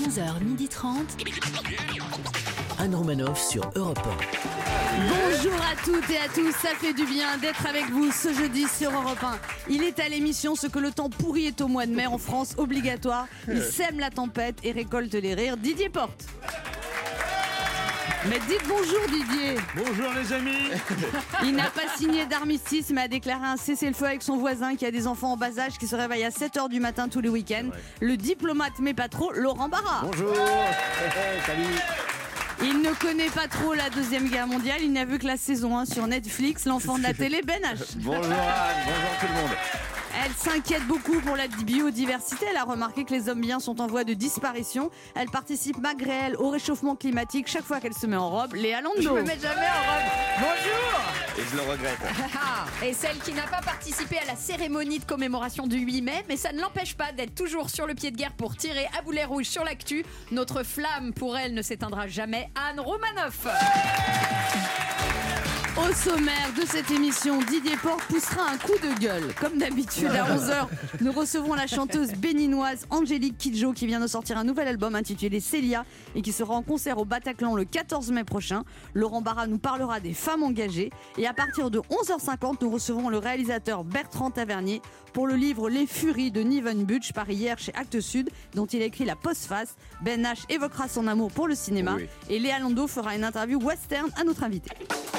11h30. Anne Romanoff sur Europe 1. Bonjour à toutes et à tous, ça fait du bien d'être avec vous ce jeudi sur Europe 1. Il est à l'émission Ce que le temps pourri est au mois de mai en France, obligatoire. Il sème la tempête et récolte les rires. Didier Porte. Mais dites bonjour Didier. Bonjour les amis. Il n'a pas signé d'armistice mais a déclaré un cessez-le-feu avec son voisin qui a des enfants en bas âge qui se réveillent à 7h du matin tous les week-ends. Le diplomate mais pas trop, Laurent Barra. Bonjour. Salut. Il ne connaît pas trop la Deuxième Guerre mondiale, il n'a vu que la saison 1 sur Netflix, l'enfant de la télé, Ben H. Bonjour Anne, bonjour tout le monde. Elle s'inquiète beaucoup pour la biodiversité. Elle a remarqué que les hommes biens sont en voie de disparition. Elle participe malgré elle au réchauffement climatique chaque fois qu'elle se met en robe. Léa Landau. Je me mets jamais en robe. Bonjour. Et je le regrette. Et celle qui n'a pas participé à la cérémonie de commémoration du 8 mai, mais ça ne l'empêche pas d'être toujours sur le pied de guerre pour tirer à boulet rouge sur l'actu. Notre flamme pour elle ne s'éteindra jamais. Anne Romanoff. Au sommaire de cette émission, Didier Porte poussera un coup de gueule. Comme d'habitude, à 11h, nous recevons la chanteuse béninoise Angélique Kidjo qui vient de sortir un nouvel album intitulé Célia et qui sera en concert au Bataclan le 14 mai prochain. Laurent Barra nous parlera des femmes engagées. Et à partir de 11h50, nous recevrons le réalisateur Bertrand Tavernier pour le livre Les Furies de Niven Butch, paru hier chez Actes Sud, dont il a écrit la postface. Ben H évoquera son amour pour le cinéma. Oui. Et Léa Landau fera une interview western à notre invité.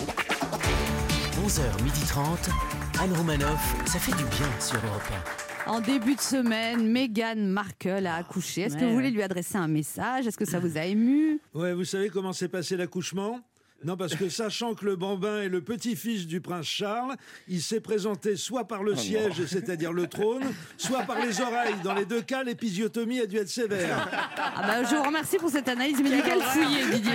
11h30. Anne Romanoff, ça fait du bien sur Europe 1. En début de semaine, Meghan Markle a accouché. Est-ce que vous voulez lui adresser un message ? Est-ce que ça vous a ému ? Ouais, vous savez comment s'est passé l'accouchement ? Non, parce que sachant que le bambin est le petit-fils du prince Charles, il s'est présenté soit par le siège, c'est-à-dire le trône, soit par les oreilles. Dans les deux cas, l'épisiotomie a dû être sévère. Ah bah, je vous remercie pour cette analyse médicale fouillée, Didier.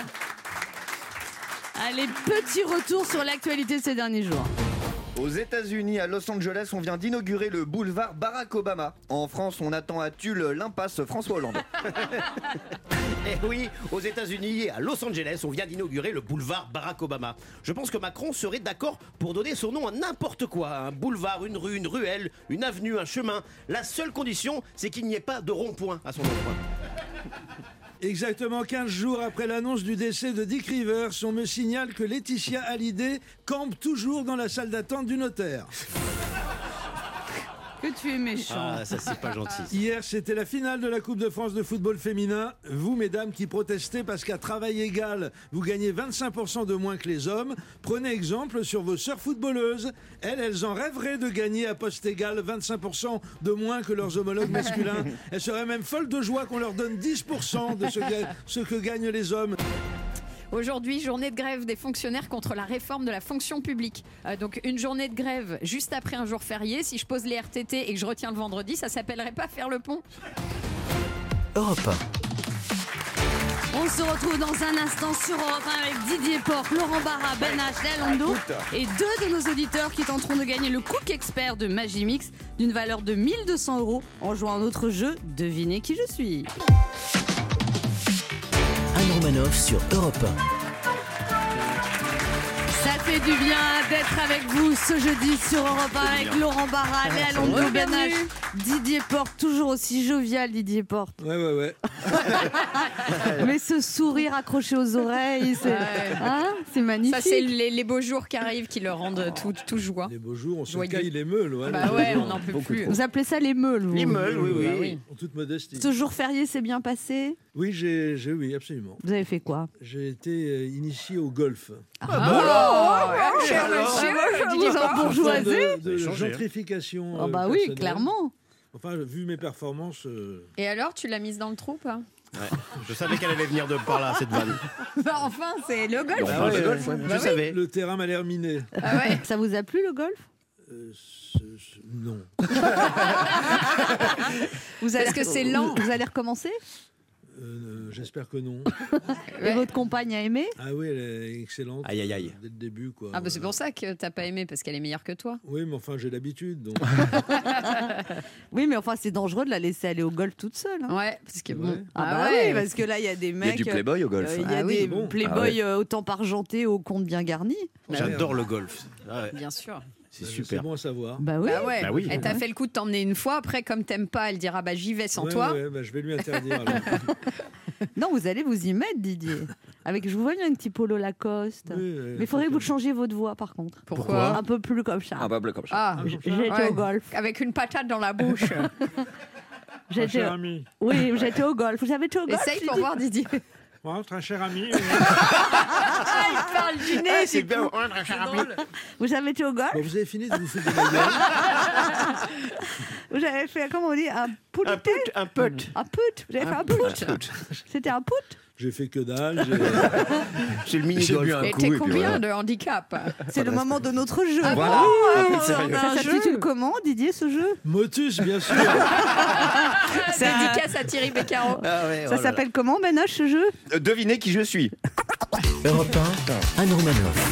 Allez, petit retour sur l'actualité de ces derniers jours. Aux États-Unis, à Los Angeles, on vient d'inaugurer le boulevard Barack Obama. En France, on attend à Tulle l'impasse François Hollande. Eh oui, aux États-Unis, à Los Angeles, on vient d'inaugurer le boulevard Barack Obama. Je pense que Macron serait d'accord pour donner son nom à n'importe quoi. Un boulevard, une rue, une ruelle, une avenue, un chemin. La seule condition, c'est qu'il n'y ait pas de rond-point à son emploi. Exactement 15 jours après l'annonce du décès de Dick Rivers, on me signale que Laetitia Hallyday campe toujours dans la salle d'attente du notaire. Que tu es méchant. Ah, ça c'est pas gentil. Hier, c'était la finale de la Coupe de France de football féminin. Vous, mesdames, qui protestez parce qu'à travail égal, vous gagnez 25% de moins que les hommes, prenez exemple sur vos sœurs footballeuses. Elles en rêveraient de gagner à poste égal 25% de moins que leurs homologues masculins. Elles seraient même folles de joie qu'on leur donne 10% de ce que gagnent les hommes. Aujourd'hui, journée de grève des fonctionnaires contre la réforme de la fonction publique. Donc une journée de grève juste après un jour férié. Si je pose les RTT et que je retiens le vendredi, ça s'appellerait pas faire le pont ? Europe 1. On se retrouve dans un instant sur Europe 1 avec Didier Porte, Laurent Barra, Ben H, Léa Landau et deux de nos auditeurs qui tenteront de gagner le Cook Expert de Magimix d'une valeur de 1 200 € en jouant à notre jeu Devinez qui je suis. Anne Romanoff sur Europe 1. Ça fait du bien d'être avec vous ce jeudi sur Europe 1 avec Laurent Barra, Léa Landau, Ben H, Didier Porte, toujours aussi jovial Didier Porte. Ouais. Mais ce sourire accroché aux oreilles, c'est magnifique. Ça, c'est les beaux jours qui arrivent qui le rendent tout joie. Les beaux jours, on se Joyeux. caille les meules. Ouais, Bah ouais, on n'en peut plus. Vous appelez ça les meules, vous ? Les meules, oui. En toute modestie. Ce jour férié s'est bien passé ? Oui, oui, absolument. Vous avez fait quoi ? J'ai été initié au golf. Cher monsieur, Didier Porte bourgeoisé. De gentrification. Oh bah oui, personnelle. clairement. Enfin, vu mes performances... Et alors, tu l'as mise dans le trou, pas ? Ouais. Je savais qu'elle allait venir de par là, cette vanne. Bah enfin, c'est le golf. Ah ouais, le golf, ouais. Bah Je savais. Le terrain m'a l'air miné. Ah ouais. Ça vous a plu le golf ? Non. Est-ce que c'est lent ? Vous allez recommencer ? J'espère que non. Et votre compagne a aimé ? Ah oui, elle est excellente. Aïe, aïe, aïe. Dès le début, quoi. Ah bah c'est pour ça que t'as pas aimé, parce qu'elle est meilleure que toi. Oui, mais enfin, j'ai l'habitude. Donc... Oui, mais enfin, c'est dangereux de la laisser aller au golf toute seule. Hein. Ouais, parce que bon. Ouais. Oui, parce que là, il y a des Il y a mecs. du playboy au golf. Il y a Ah oui, des bon. playboys autant argentés au compte bien garni. J'adore le golf. Ah ouais. Bien sûr. C'est C'est super. bon à savoir. Bah oui. Bah ouais. Bah oui. Elle t'a fait le coup de t'emmener une fois. Après, comme t'aimes pas, elle dira bah j'y vais sans Ouais, toi. ouais, bah, je vais lui interdire. alors. Non, vous allez vous y mettre, Didier. Avec, je vous vois bien un petit polo Lacoste. Oui, Mais il faudrait que vous changiez votre voix, par contre. Pourquoi Un peu plus comme ça. Ah bah bleu comme ça. Ah, J'étais ouais. au golf. Avec une patate dans la bouche. Un cher ami. Oui, j'étais au golf. Vous avez été au golf Essaye pour Didier voir, Didier. Ouais, très cher ami. Ah, il parle du nez. c'est bien. Vous avez été au golf Bon, vous avez fini de vous foutre de ma gueule. Vous avez fait, comment on dit, un Un poulet put, un put. Un put. Vous avez fait un put. C'était un put. J'ai fait que dalle. C'est le mini-golf. un Et coup, t'es et puis combien voilà. de handicap? C'est le moment de notre jeu. Ah Voilà. bon Un peu de sérieux. Ça un s'intitule jeu. comment, Didier, ce jeu Motus, bien sûr. Dédicace à Thierry Beccaro. Ah ouais, Ça s'appelle comment, Benoît, ce jeu Devinez qui je suis. Europe 1, Anne Romanoff.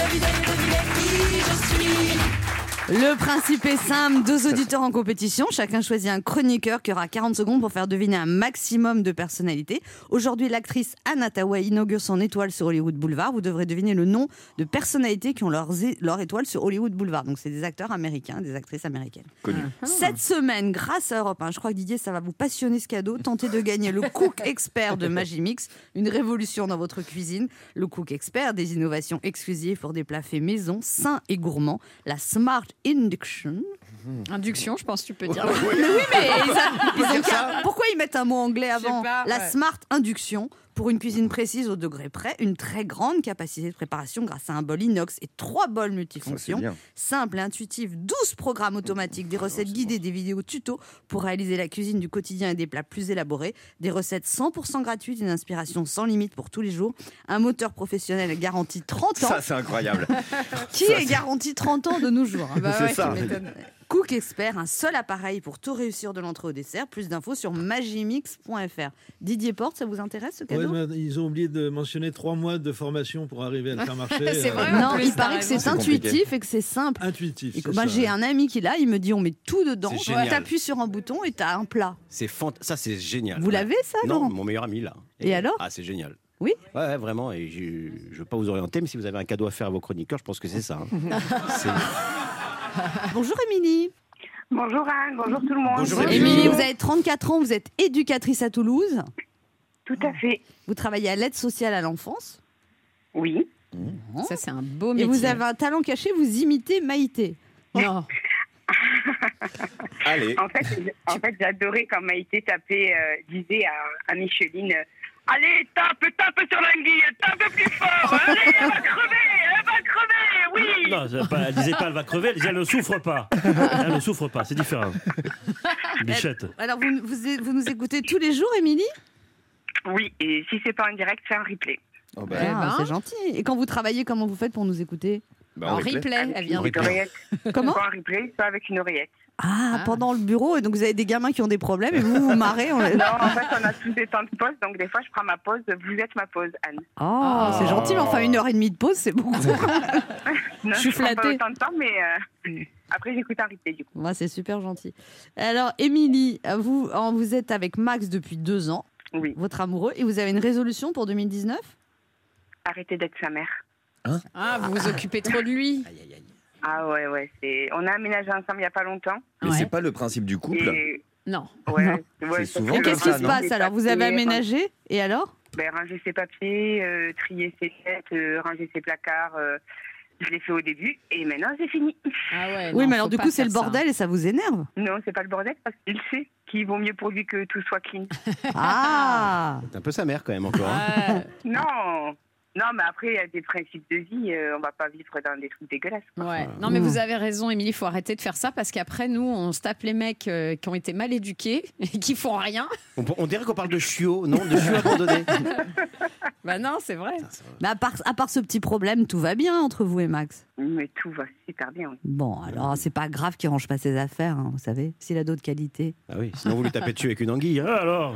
Le principe est simple, 2 auditeurs en compétition, chacun choisit un chroniqueur qui aura 40 secondes pour faire deviner un maximum de personnalités. Aujourd'hui, l'actrice Anne Hathaway inaugure son étoile sur Hollywood Boulevard. Vous devrez deviner le nom de personnalités qui ont leur étoile sur Hollywood Boulevard. Donc c'est des acteurs américains, des actrices américaines. Connu. Cette semaine, grâce à Europe 1, je crois que Didier, ça va vous passionner ce cadeau, tentez de gagner le Cook Expert de Magimix, une révolution dans votre cuisine. Le Cook Expert, des innovations exclusives pour des plats faits maison, sains et gourmands. La Smart Induction. Induction, je pense que tu peux dire. Pourquoi ils mettent un mot anglais Je sais avant pas, La ouais. Smart Induction, pour une cuisine précise au degré près, une très grande capacité de préparation grâce à un bol inox et 3 bols multifonctions. Ça, c'est bien. Simple et intuitif, 12 programmes automatiques, des recettes guidées, des vidéos tutos pour réaliser la cuisine du quotidien et des plats plus élaborés, des recettes 100% gratuites, une inspiration sans limite pour tous les jours, un moteur professionnel garanti 30 ans. Ça c'est incroyable. Qui est garanti 30 ans de nos jours. Bah C'est ouais, ça. tu m'étonnes. Cook Expert, un seul appareil pour tout réussir de l'entrée au dessert. Plus d'infos sur magimix.fr. Didier Porte, ça vous intéresse ce Ouais, cadeau mais ils ont oublié de mentionner 3 mois de formation pour arriver à le faire marcher. C'est vrai. Non, en plus, il t'as paraît que c'est raison. C'est compliqué. intuitif et que c'est simple. Intuitif. Et c'est bah, ça. j'ai un ami qui l'a, il me dit on met tout dedans, C'est génial. t'appuies sur un bouton et t'as un plat. Ça, c'est génial. Vous Ouais. l'avez ça, Non, Laurent mon meilleur ami là. Et alors Ah, c'est génial. Oui. Ouais, vraiment. Et je ne veux pas vous orienter, mais si vous avez un cadeau à faire à vos chroniqueurs, je pense que c'est ça. hein. C'est- Bonjour Émilie. Bonjour Anne, bonjour tout le monde. Bonjour, Émilie, vous avez 34 ans, vous êtes éducatrice à Toulouse. Tout à fait. Vous travaillez à l'aide sociale à l'enfance. Oui. Ça, c'est un beau Et métier. vous avez un talent caché, vous imitez Maïté. Non. Allez. En fait, j'adorais quand Maïté disait à Micheline allez, tape sur l'anguille, tape plus fort. Allez, elle va crever, oui. Non, elle disait pas elle va crever, elle disait elle ne souffre pas. Elle ne souffre pas, c'est différent. Bichette. Alors vous nous écoutez tous les jours, Émilie? Oui, et si c'est pas en direct, c'est un replay. Oh, bah, Eh ben. C'est gentil. Et quand vous travaillez, comment vous faites pour nous écouter? bah, En on replay. replay, elle vient de Avec une oreillette. Comment? Soit en replay, soit avec une oreillette. Pendant le bureau, et donc vous avez des gamins qui ont des problèmes et vous vous marrez. Non, en fait, on a tous des temps de pause, donc des fois, je prends ma pause. Vous êtes ma pause, Anne. Oh, c'est gentil, mais enfin 1h30 de pause, c'est beaucoup. Non, Je suis prends pas flattée. autant de temps, mais après, j'écoute un replay, du coup. Moi, c'est super gentil. Alors, Émilie, vous êtes avec Max depuis 2 ans, Oui. votre amoureux, et vous avez une résolution pour 2019? Arrêtez d'être sa mère. Ah, vous vous occupez trop de lui. Ah ouais, on a aménagé ensemble il n'y a pas longtemps. Mais Ouais. c'est pas le principe du couple. Et Non. ouais, C'est souvent Et comme qu'est-ce qui ça, se non passe alors? Vous avez aménagé, et alors? ranger ses papiers, trier ses lettres, ranger ses placards. Je l'ai fait au début et maintenant c'est fini. Ah ouais, Oui, non, mais alors faut du pas coup, c'est faire le ça. bordel et ça vous énerve. Non, c'est pas le bordel parce qu'il sait qu'il vaut mieux pour lui que tout soit clean. Ah C'est un peu sa mère quand même encore. hein. Non, mais après il y a des principes de vie. On va pas vivre dans des trucs dégueulasses. Ouais. Non, mais vous avez raison, Émilie, il faut arrêter de faire ça parce qu'après, nous, on se tape les mecs qui ont été mal éduqués et qui font rien. On dirait qu'on parle de chiots, non? De chiots abandonnés. Bah non, c'est vrai. Mais à part ce petit problème, tout va bien entre vous et Max. Mais tout va super bien. Oui. Bon, alors c'est pas grave qu'il range pas ses affaires, hein, vous savez, s'il a d'autres qualités. Ah oui, sinon vous lui tapez dessus avec une anguille. hein. Ah, alors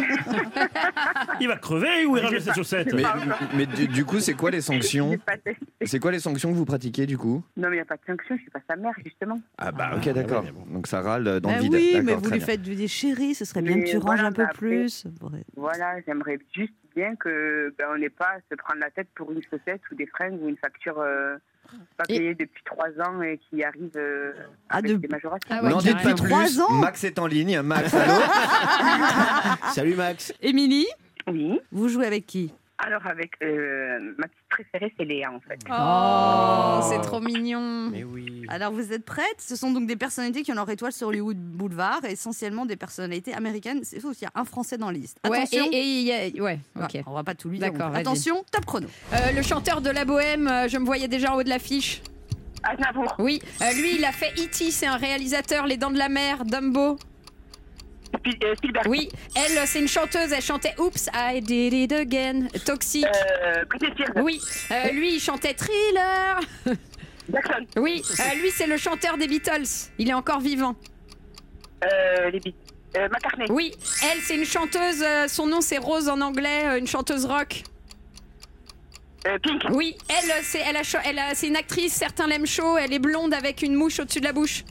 il va crever ou il range ses chaussettes? Mais du coup, c'est quoi les sanctions? J'ai pas testé. C'est quoi les sanctions que vous pratiquez du coup? Non, mais il n'y a pas de sanction. Je suis pas sa mère justement. Ah bah ok, d'accord. Donc ça râle dans Bah le vide. oui, mais D'accord, vous très lui bien. faites du dire chérie, ce serait bien Mais que tu ranges voilà, un peu mais après- plus. Voilà, j'aimerais juste bien que on n'ait pas à se prendre la tête pour une chaussette ou des fringues ou une facture pas payé depuis 3 ans et qui arrive avec des majorations. Ah ouais, N'en dites pas depuis plus. 3 ans. Max est en ligne. Max, allô. Salut Max. Émilie, Oui. vous jouez avec qui? Alors, avec ma petite préférée, c'est Léa, en fait. Oh, c'est trop mignon. Mais oui. Alors vous êtes prêtes? Ce sont donc des personnalités qui ont leur étoile sur Hollywood Boulevard, essentiellement des personnalités américaines. C'est aussi un Français dans la liste. Ouais, Attention. ouais, ok. On va pas tout lui dire. D'accord, vas-y. Attention, top chrono. Le chanteur de la Bohème, je me voyais déjà en haut de l'affiche. Aznavour. Oui, lui, il a fait E.T., c'est un réalisateur, Les Dents de la Mer, Dumbo. Spielberg. Oui, elle, c'est une chanteuse, elle chantait Oops, I Did It Again, Toxic. Britney Spears. Oui, lui, il chantait Thriller. Jackson. Oui, lui, c'est le chanteur des Beatles, il est encore vivant. Les Beatles. McCartney. Oui, elle, c'est une chanteuse, son nom c'est Rose en anglais, une chanteuse rock. Pink. Oui, elle, c'est une actrice, certains l'aiment chaud, elle est blonde avec une mouche au-dessus de la bouche.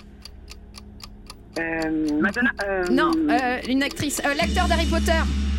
Madonna. Non, une actrice, l'acteur d'Harry Potter.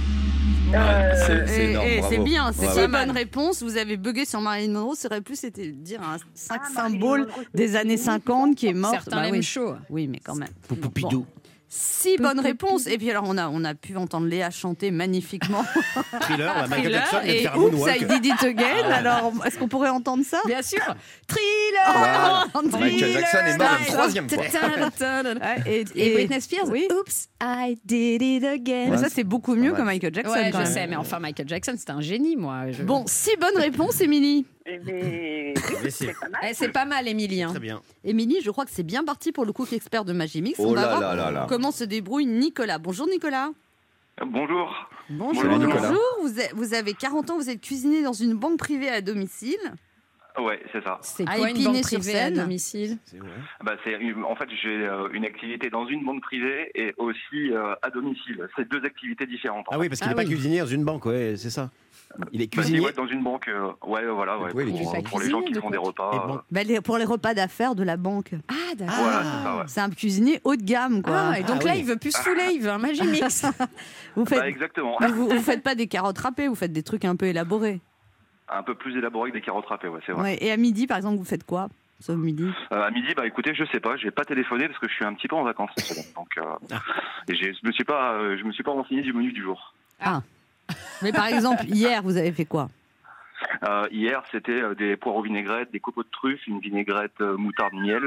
C'est énorme, C'est bravo. bien, c'est Ouais, pas ouais. bonne réponse. Vous avez bugué sur Marilyn Monroe, ça aurait plus été dire un sex Marilyn symbole Monroe, des années 50 qui est morte. Certains Bah l'aiment oui. chaud. Oui, mais quand même. Poupidou. 6 bonnes réponses. Et puis alors, on a pu entendre Léa chanter magnifiquement. Thriller, bah, Michael Thriller Jackson vient de et faire un Oops, moonwalk. I Did It Again. Alors, est-ce qu'on pourrait entendre ça? Bien sûr. Voilà. Thriller. Michael Jackson est mort une Thriller. 3e fois. Ouais, Et Britney Spears, Oui. Oops, I did it again. Mais ça, c'est beaucoup mieux Ouais. que Michael Jackson. Ouais, quand je même. sais, mais enfin, Michael Jackson, c'était un génie, moi. Bon, 6 bonnes réponses, Émilie. Eh bien, Mais c'est c'est pas mal. C'est pas mal, Émilie. Hein. très bien. Émilie, je crois que c'est bien parti pour le cook expert de Magimix. Oh On va là voir là là là. comment se débrouille Nicolas. Bonjour Nicolas. Bonjour. Bonjour. Bonjour, Nicolas. Vous avez 40 ans, vous êtes cuisinier dans une banque privée à domicile. Ouais, c'est ça. C'est À quoi une banque privée à Épinay-sur-Seine. domicile? En fait, j'ai une activité dans une banque privée et aussi à domicile. C'est 2 activités différentes. Ah oui, parce qu'il n'est pas cuisinier dans une banque, ouais, c'est ça. Il est cuisinier. Ouais, dans une banque. Ouais, voilà. Ouais, Oui, il est pour les gens qui font des repas. Et bon. Bah, pour les repas d'affaires de la banque. Ah, d'accord. Voilà, c'est ça, ouais. C'est un cuisinier haut de gamme, quoi. Ah, et donc Ah là, oui. il veut plus se fouler, il veut un Magimix. Vous faites, Bah, exactement. vous faites pas des carottes râpées, vous faites des trucs un peu élaborés. Un peu plus élaboré que des carottes râpées, ouais, c'est vrai. Ouais. Et à midi, par exemple, vous faites quoi? Ce midi. À midi, bah écoutez, je sais pas, j'ai pas téléphoné parce que je suis un petit peu en vacances cette semaine. Donc, et je me suis pas renseigné du menu du jour. Mais par exemple, hier, vous avez fait quoi? Hier, c'était des poireaux vinaigrettes, des copeaux de truffes, une vinaigrette moutarde miel.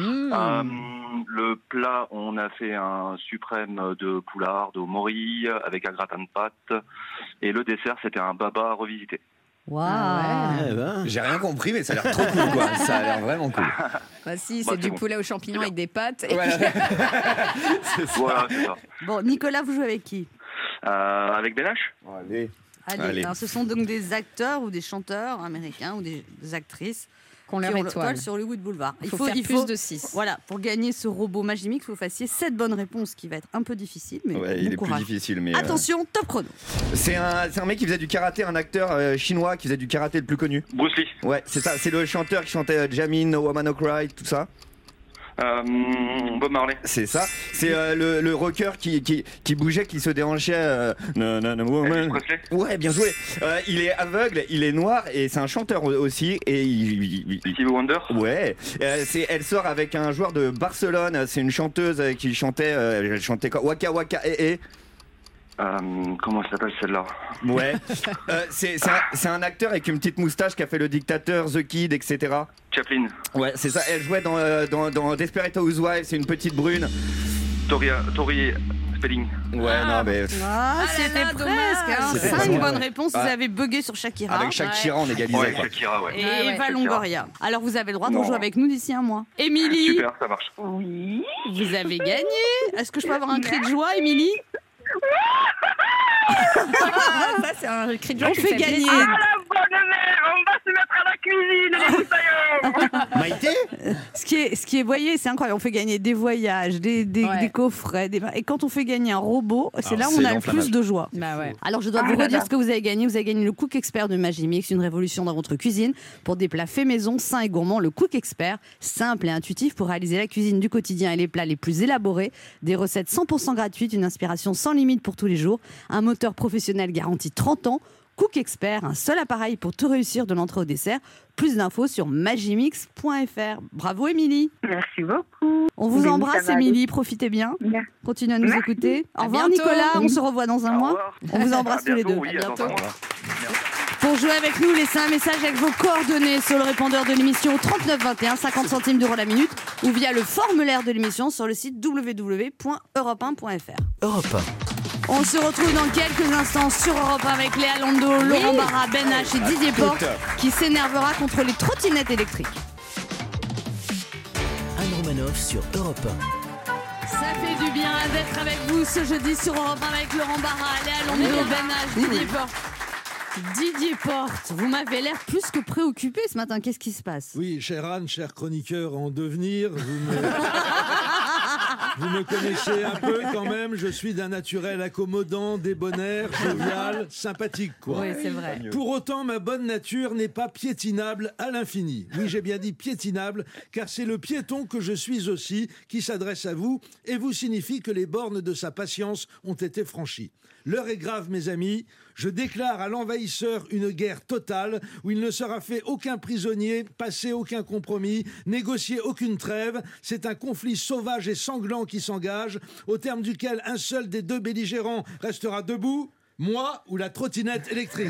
Le plat, on a fait un suprême de poularde au mori avec un gratin de pâte. Et le dessert, c'était un baba revisité. Waouh. Eh ben. J'ai rien compris, mais ça a l'air trop cool, quoi. Ça a l'air vraiment cool. Bah si, Bah, c'est du bon. poulet aux champignons avec des pâtes. Et Voilà. Voilà, c'est ça. Bon, Nicolas, vous jouez avec qui? Avec Ben H. Allez. Allez. Alors, ce sont donc des acteurs ou des chanteurs américains ou des actrices qu'on qui leur ont étoile. l'étoile sur Hollywood Boulevard. Il faut faire plus de 6. Voilà, pour gagner ce robot Magimix, il faut fassiez 7 bonnes réponses, qui va être un peu difficile, mais Ouais, bon il est courage. plus difficile, mais. Attention, top chrono. C'est un mec qui faisait du karaté, un acteur chinois qui faisait du karaté le plus connu. Bruce Lee. Ouais, c'est ça. C'est le chanteur qui chantait Jamin, No Woman No Cry, tout ça. Bob Marley. C'est ça. C'est le rocker qui bougeait, qui se déhanchait. No, no, no, woman. Elvis Presley. Ouais, bien joué. Il est aveugle, il est noir et c'est un chanteur aussi. Et Stevie Wonder. ouais. Elle sort avec un joueur de Barcelone. C'est une chanteuse qui chantait. Elle chantait quoi? Waka Waka Eh. Comment elle s'appelle celle-là? Ouais. C'est un acteur avec une petite moustache qui a fait Le Dictateur, The Kid, etc. Chaplin. Ouais, c'est ça. Elle jouait dans Desperate Housewives. C'est une petite brune. Tori Spelling. Ouais, non, mais. C'était là, presque. dommage. C'était pas 5 loin, bonnes ouais. réponses, Ah. vous avez bugué sur Shakira. Avec Shakira, on égalisait. Ouais, quoi. Shakira, ouais. Et Ouais, Eva Shakira. Longoria. Alors vous avez le droit de Non. rejouer avec nous d'ici un mois. Émilie, Super, ça marche. Oui. vous avez gagné. Est-ce que je peux avoir un cri de joie, Émilie? Ça, c'est un cri de joie On qui fait plaisir. gagner. Ah la bonne mère, on va se mettre à la cuisine, les bouteilles. Maïté Ce qui est, voyez, c'est incroyable. On fait gagner des voyages, des coffrets. Et quand on fait gagner un robot, c'est là où c'est on a le l'enflammable. plus de joie. Bah ouais. Alors, je dois vous redire ce que vous avez gagné. Vous avez gagné le Cook Expert de Magimix, une révolution dans votre cuisine pour des plats faits maison, sains et gourmands. Le Cook Expert, simple et intuitif pour réaliser la cuisine du quotidien et les plats les plus élaborés. Des recettes 100% gratuites, une inspiration sans limite pour tous les jours. Un moteur professionnel garanti 30 ans. Cook Expert, un seul appareil pour tout réussir de l'entrée au dessert. Plus d'infos sur magimix.fr. Bravo Émilie. Merci beaucoup. On vous Émilie, embrasse ça va aller. Émilie, profitez bien. Bien. Continuez à nous Merci. écouter. Au À revoir bientôt. Nicolas, on Oui. se revoit dans un Au mois. revoir. On vous embrasse À tous les bientôt, deux. oui, À bientôt. attention, au revoir. Pour jouer avec nous, laissez un message avec vos coordonnées sur le répondeur de l'émission 3921, 50 centimes d'euros la minute, ou via le formulaire de l'émission sur le site www.europe1.fr. Europe On se retrouve dans quelques instants sur Europe 1 avec Léa Lando, Laurent Barra, Ben H et Didier Porte qui s'énervera contre les trottinettes électriques. Anne Romanoff sur Europe Ça fait du bien d'être avec vous ce jeudi sur Europe 1 avec Laurent Barra, Léa Lando, Ben H, Didier Porte. Didier Porte, vous m'avez l'air plus que préoccupé ce matin. Qu'est-ce qui se passe? Oui, cher Anne, cher chroniqueur en devenir, vous me connaissez un peu quand même. Je suis d'un naturel accommodant, débonnaire, jovial, sympathique, quoi. Oui, c'est vrai. Pour autant, ma bonne nature n'est pas piétinable à l'infini. Oui, j'ai bien dit piétinable, car c'est le piéton que je suis aussi qui s'adresse à vous et vous signifie que les bornes de sa patience ont été franchies. L'heure est grave, mes amis. Je déclare à l'envahisseur une guerre totale où il ne sera fait aucun prisonnier, passé aucun compromis, négocié aucune trêve. C'est un conflit sauvage et sanglant qui s'engage, au terme duquel un seul des deux belligérants restera debout. Moi ou la trottinette électrique.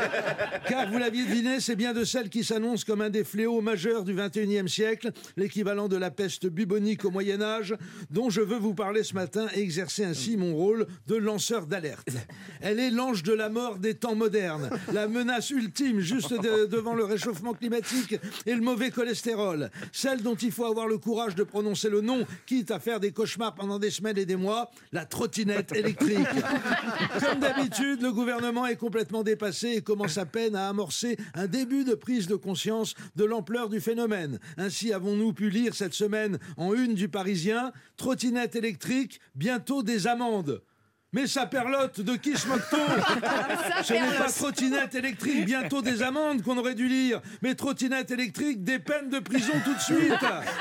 Car vous l'aviez deviné, c'est bien de celle qui s'annonce comme un des fléaux majeurs du XXIe siècle, l'équivalent de la peste bubonique au Moyen-Âge, dont je veux vous parler ce matin et exercer ainsi mon rôle de lanceur d'alerte. Elle est l'ange de la mort des temps modernes, la menace ultime juste devant le réchauffement climatique et le mauvais cholestérol, celle dont il faut avoir le courage de prononcer le nom, quitte à faire des cauchemars pendant des semaines et des mois, la trottinette électrique. Comme d'habitude, le gouvernement est complètement dépassé et commence à peine à amorcer un début de prise de conscience de l'ampleur du phénomène. Ainsi avons-nous pu lire cette semaine en une du Parisien, trottinette électrique, bientôt des amendes. Mais sa perlotte, de qui se moque-t-on? Ce n'est pas trottinette électrique, bientôt des amendes qu'on aurait dû lire, mais trottinette électrique, des peines de prison tout de suite.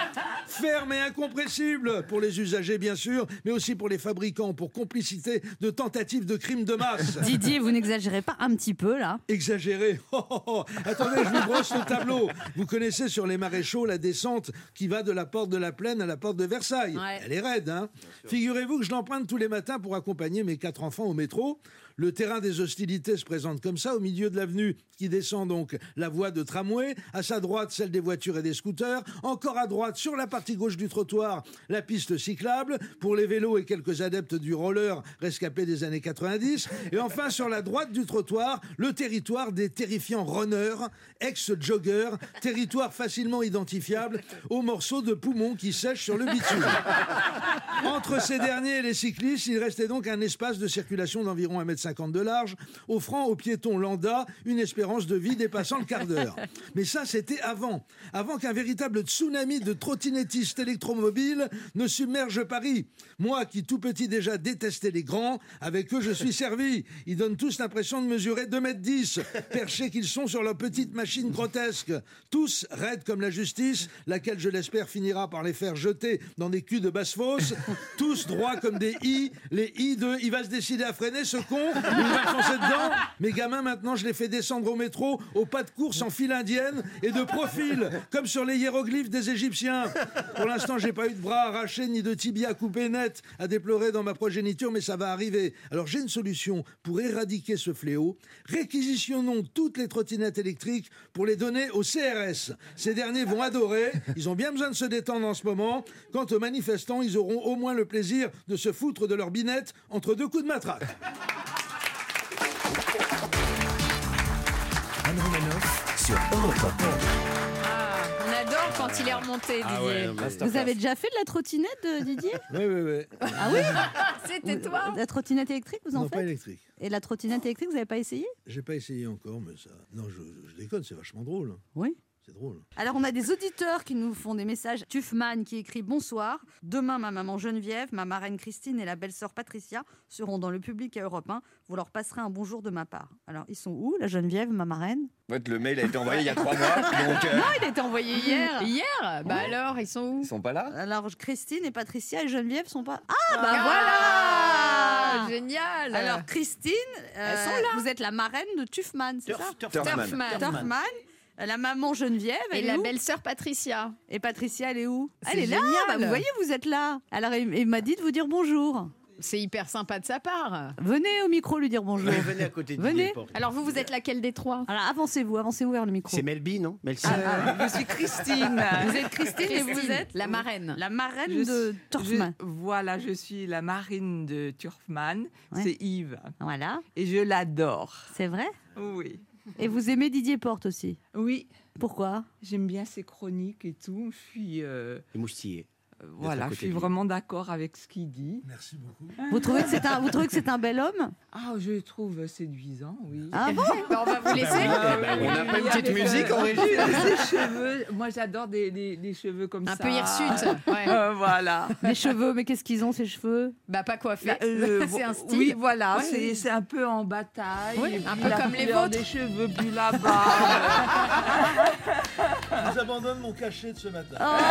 Ferme et incompressible pour les usagers, bien sûr, mais aussi pour les fabricants, pour complicité de tentatives de crimes de masse. Didier, vous n'exagérez pas un petit peu là? Exagéré. Oh, oh, oh. Attendez, je vous brosse le tableau. Vous connaissez sur les maréchaux la descente qui va de la porte de la Plaine à la porte de Versailles. Ouais. Elle est raide, hein? Figurez-vous que je l'emprunte tous les matins pour accompagner mes 4 enfants au métro. Le terrain des hostilités se présente comme ça, au milieu de l'avenue qui descend donc la voie de tramway, à sa droite celle des voitures et des scooters, encore à droite sur la partie gauche du trottoir la piste cyclable pour les vélos et quelques adeptes du roller rescapés des années 90, et enfin sur la droite du trottoir le territoire des terrifiants runners, ex-joggers, territoire facilement identifiable aux morceaux de poumons qui sèchent sur le bitume. Entre ces derniers et les cyclistes, il restait donc un espace de circulation d'environ 1,50 m de large, offrant aux piétons lambda une espérance de vie dépassant le quart d'heure. Mais ça, c'était avant qu'un véritable tsunami de trottinettistes électromobiles ne submerge Paris. Moi, qui tout petit déjà détestais les grands, avec eux je suis servi. Ils donnent tous l'impression de mesurer 2,10 m, perchés qu'ils sont sur leur petite machine grotesque. Tous raides comme la justice, laquelle je l'espère finira par les faire jeter dans des culs de basse-fosse. Tous droits comme des i, les i de « il va se décider à freiner ce con ». Il va foncer dedans. Mes gamins, maintenant, je les fais descendre au métro au pas de course en file indienne et de profil, comme sur les hiéroglyphes des Égyptiens. Pour l'instant, j'ai pas eu de bras arrachés ni de tibia coupé net à déplorer dans ma progéniture, mais ça va arriver. Alors j'ai une solution pour éradiquer ce fléau. Réquisitionnons toutes les trottinettes électriques pour les donner au CRS. Ces derniers vont adorer. Ils ont bien besoin de se détendre en ce moment. Quant aux manifestants, ils auront au moins le plaisir de se foutre de leur binette entre deux coups de matraque. Anne Romanoff sur Europe Ah, on adore quand il est remonté, Didier. Vous avez déjà fait de la trottinette, Didier? Oui. Ah oui? C'était toi. La trottinette électrique, vous en Non, pas faites? électrique. Et la trottinette électrique, vous n'avez pas essayé? J'ai pas essayé encore, mais ça... Non, je déconne, c'est vachement drôle. Oui. C'est drôle. Alors, on a des auditeurs qui nous font des messages. Tufman qui écrit « Bonsoir. Demain, ma maman Geneviève, ma marraine Christine et la belle-sœur Patricia seront dans le public à Europe 1. Vous leur passerez un bonjour de ma part. » Alors, ils sont où, la Geneviève, ma marraine? En fait, le mail a été envoyé il y a 3 mois, donc Non, il a été envoyé hier. Hier? Bah alors, ils sont où? ils sont pas là. Alors, Christine et Patricia et Geneviève sont pas... Ah, bah voilà. Ah. Génial. Alors Christine, Elles sont là. vous êtes la marraine de Turfman, c'est ça Turfman. Turfman. La maman Geneviève, Et elle est la où belle-sœur Patricia. Et Patricia, elle est où? C'est Elle est là, génial. bah, vous voyez, vous êtes là. Alors il m'a dit de vous dire bonjour. C'est hyper sympa de sa part. Venez au micro lui dire bonjour. Venez à côté de Venez. Didier Porte. Alors vous êtes laquelle des trois? Alors avancez-vous vers le micro. C'est Melby, non Melcy. Je suis Christine. Vous êtes Christine et vous êtes la marraine. la marraine Je de Turfman. Voilà, je suis la marine de Turfman. Ouais. C'est Yves. Voilà, Et je l'adore. c'est vrai. Oui. Et vous aimez Didier Porte aussi. Oui, Pourquoi? j'aime bien ses chroniques et tout. Je suis, Émoustillé. voilà, à je côté suis de lui. vraiment d'accord avec ce qu'il dit. Merci beaucoup. Vous trouvez que c'est un bel homme? Ah, je le trouve séduisant, oui. Ah bon? Bah, on va vous laisser. On n'a pas une petite musique en régie. Ses cheveux, moi j'adore des cheveux comme Un ça. peu hirsute. Ouais. Voilà. Des cheveux, mais qu'est-ce qu'ils ont ces cheveux? Bah pas coiffé. C'est un style. Oui, voilà, Ouais. c'est un peu en bataille. Oui, et un puis peu la comme les couleur vôtres. des cheveux, puis là-bas. Je vous abandonne mon cachet de ce matin.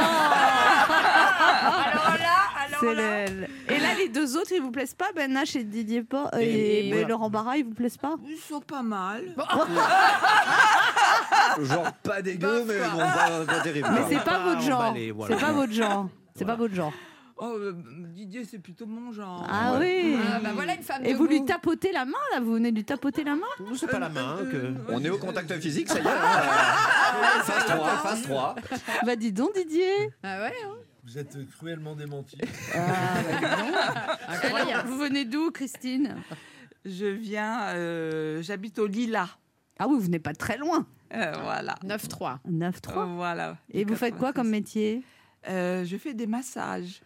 C'est Et là, les deux autres, ils vous plaisent pas? Ben Nash et Didier Porte Et et voilà. Laurent Barra, ils vous plaisent pas? Ils sont pas mal. Genre pas dégueu, mais bon, pas terrible. Mais c'est pas pas votre genre. emballé, voilà. C'est pas votre genre. C'est pas votre genre. Oh, Didier, c'est plutôt mon genre. Ah oui. Ah, bah voilà une femme Et de vous lui goût. tapotez la main là? Vous venez lui tapoter la main? C'est pas la main que. On est au contact physique, ça y est. Hein. Phase 3, phase 3. Bah dis donc Didier. Ah ouais. Vous êtes cruellement démenti. Incroyable. Vous venez d'où, Christine? Je viens, j'habite au Lila. Ah oui, vous n'êtes pas très loin. Voilà. 9-3. 9-3. Voilà. Et vous faites quoi comme métier? Je fais des massages.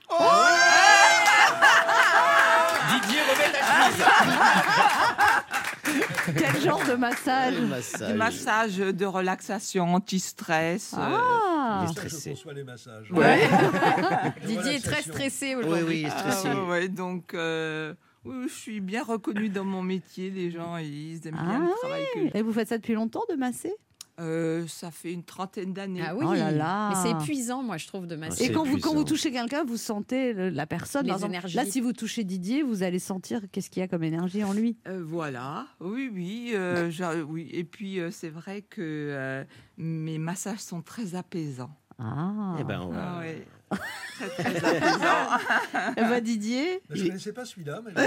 Didier remet la chemise. Quel genre de massage? Des massages de relaxation, anti-stress. Ah. Il est Ça, je stressé. conçois les massages. Ouais. De Didier est très relaxation. stressé Oui, aujourd'hui. oui, il est stressé. ouais, donc, oui, je suis bien reconnue dans mon métier. Les gens, ils aiment bien Ah le travail que je Et vous faites ça depuis longtemps de masser? Ça fait une trentaine d'années. Ah oui. Oh là là. Mais c'est épuisant, moi, je trouve, de masser. Et C'est quand vous épuisant. touchez quelqu'un, vous sentez la personne. Les par exemple. énergies. Là, si vous touchez Didier, vous allez sentir qu'est-ce qu'il y a comme énergie en lui. Voilà, oui, oui, oui. Et puis, c'est vrai que mes massages sont très apaisants. Ah. Eh ben, on va- Ah, ouais. Très, très apaisants. Eh ben, Didier. Je ne connaissais pas celui-là. Mais...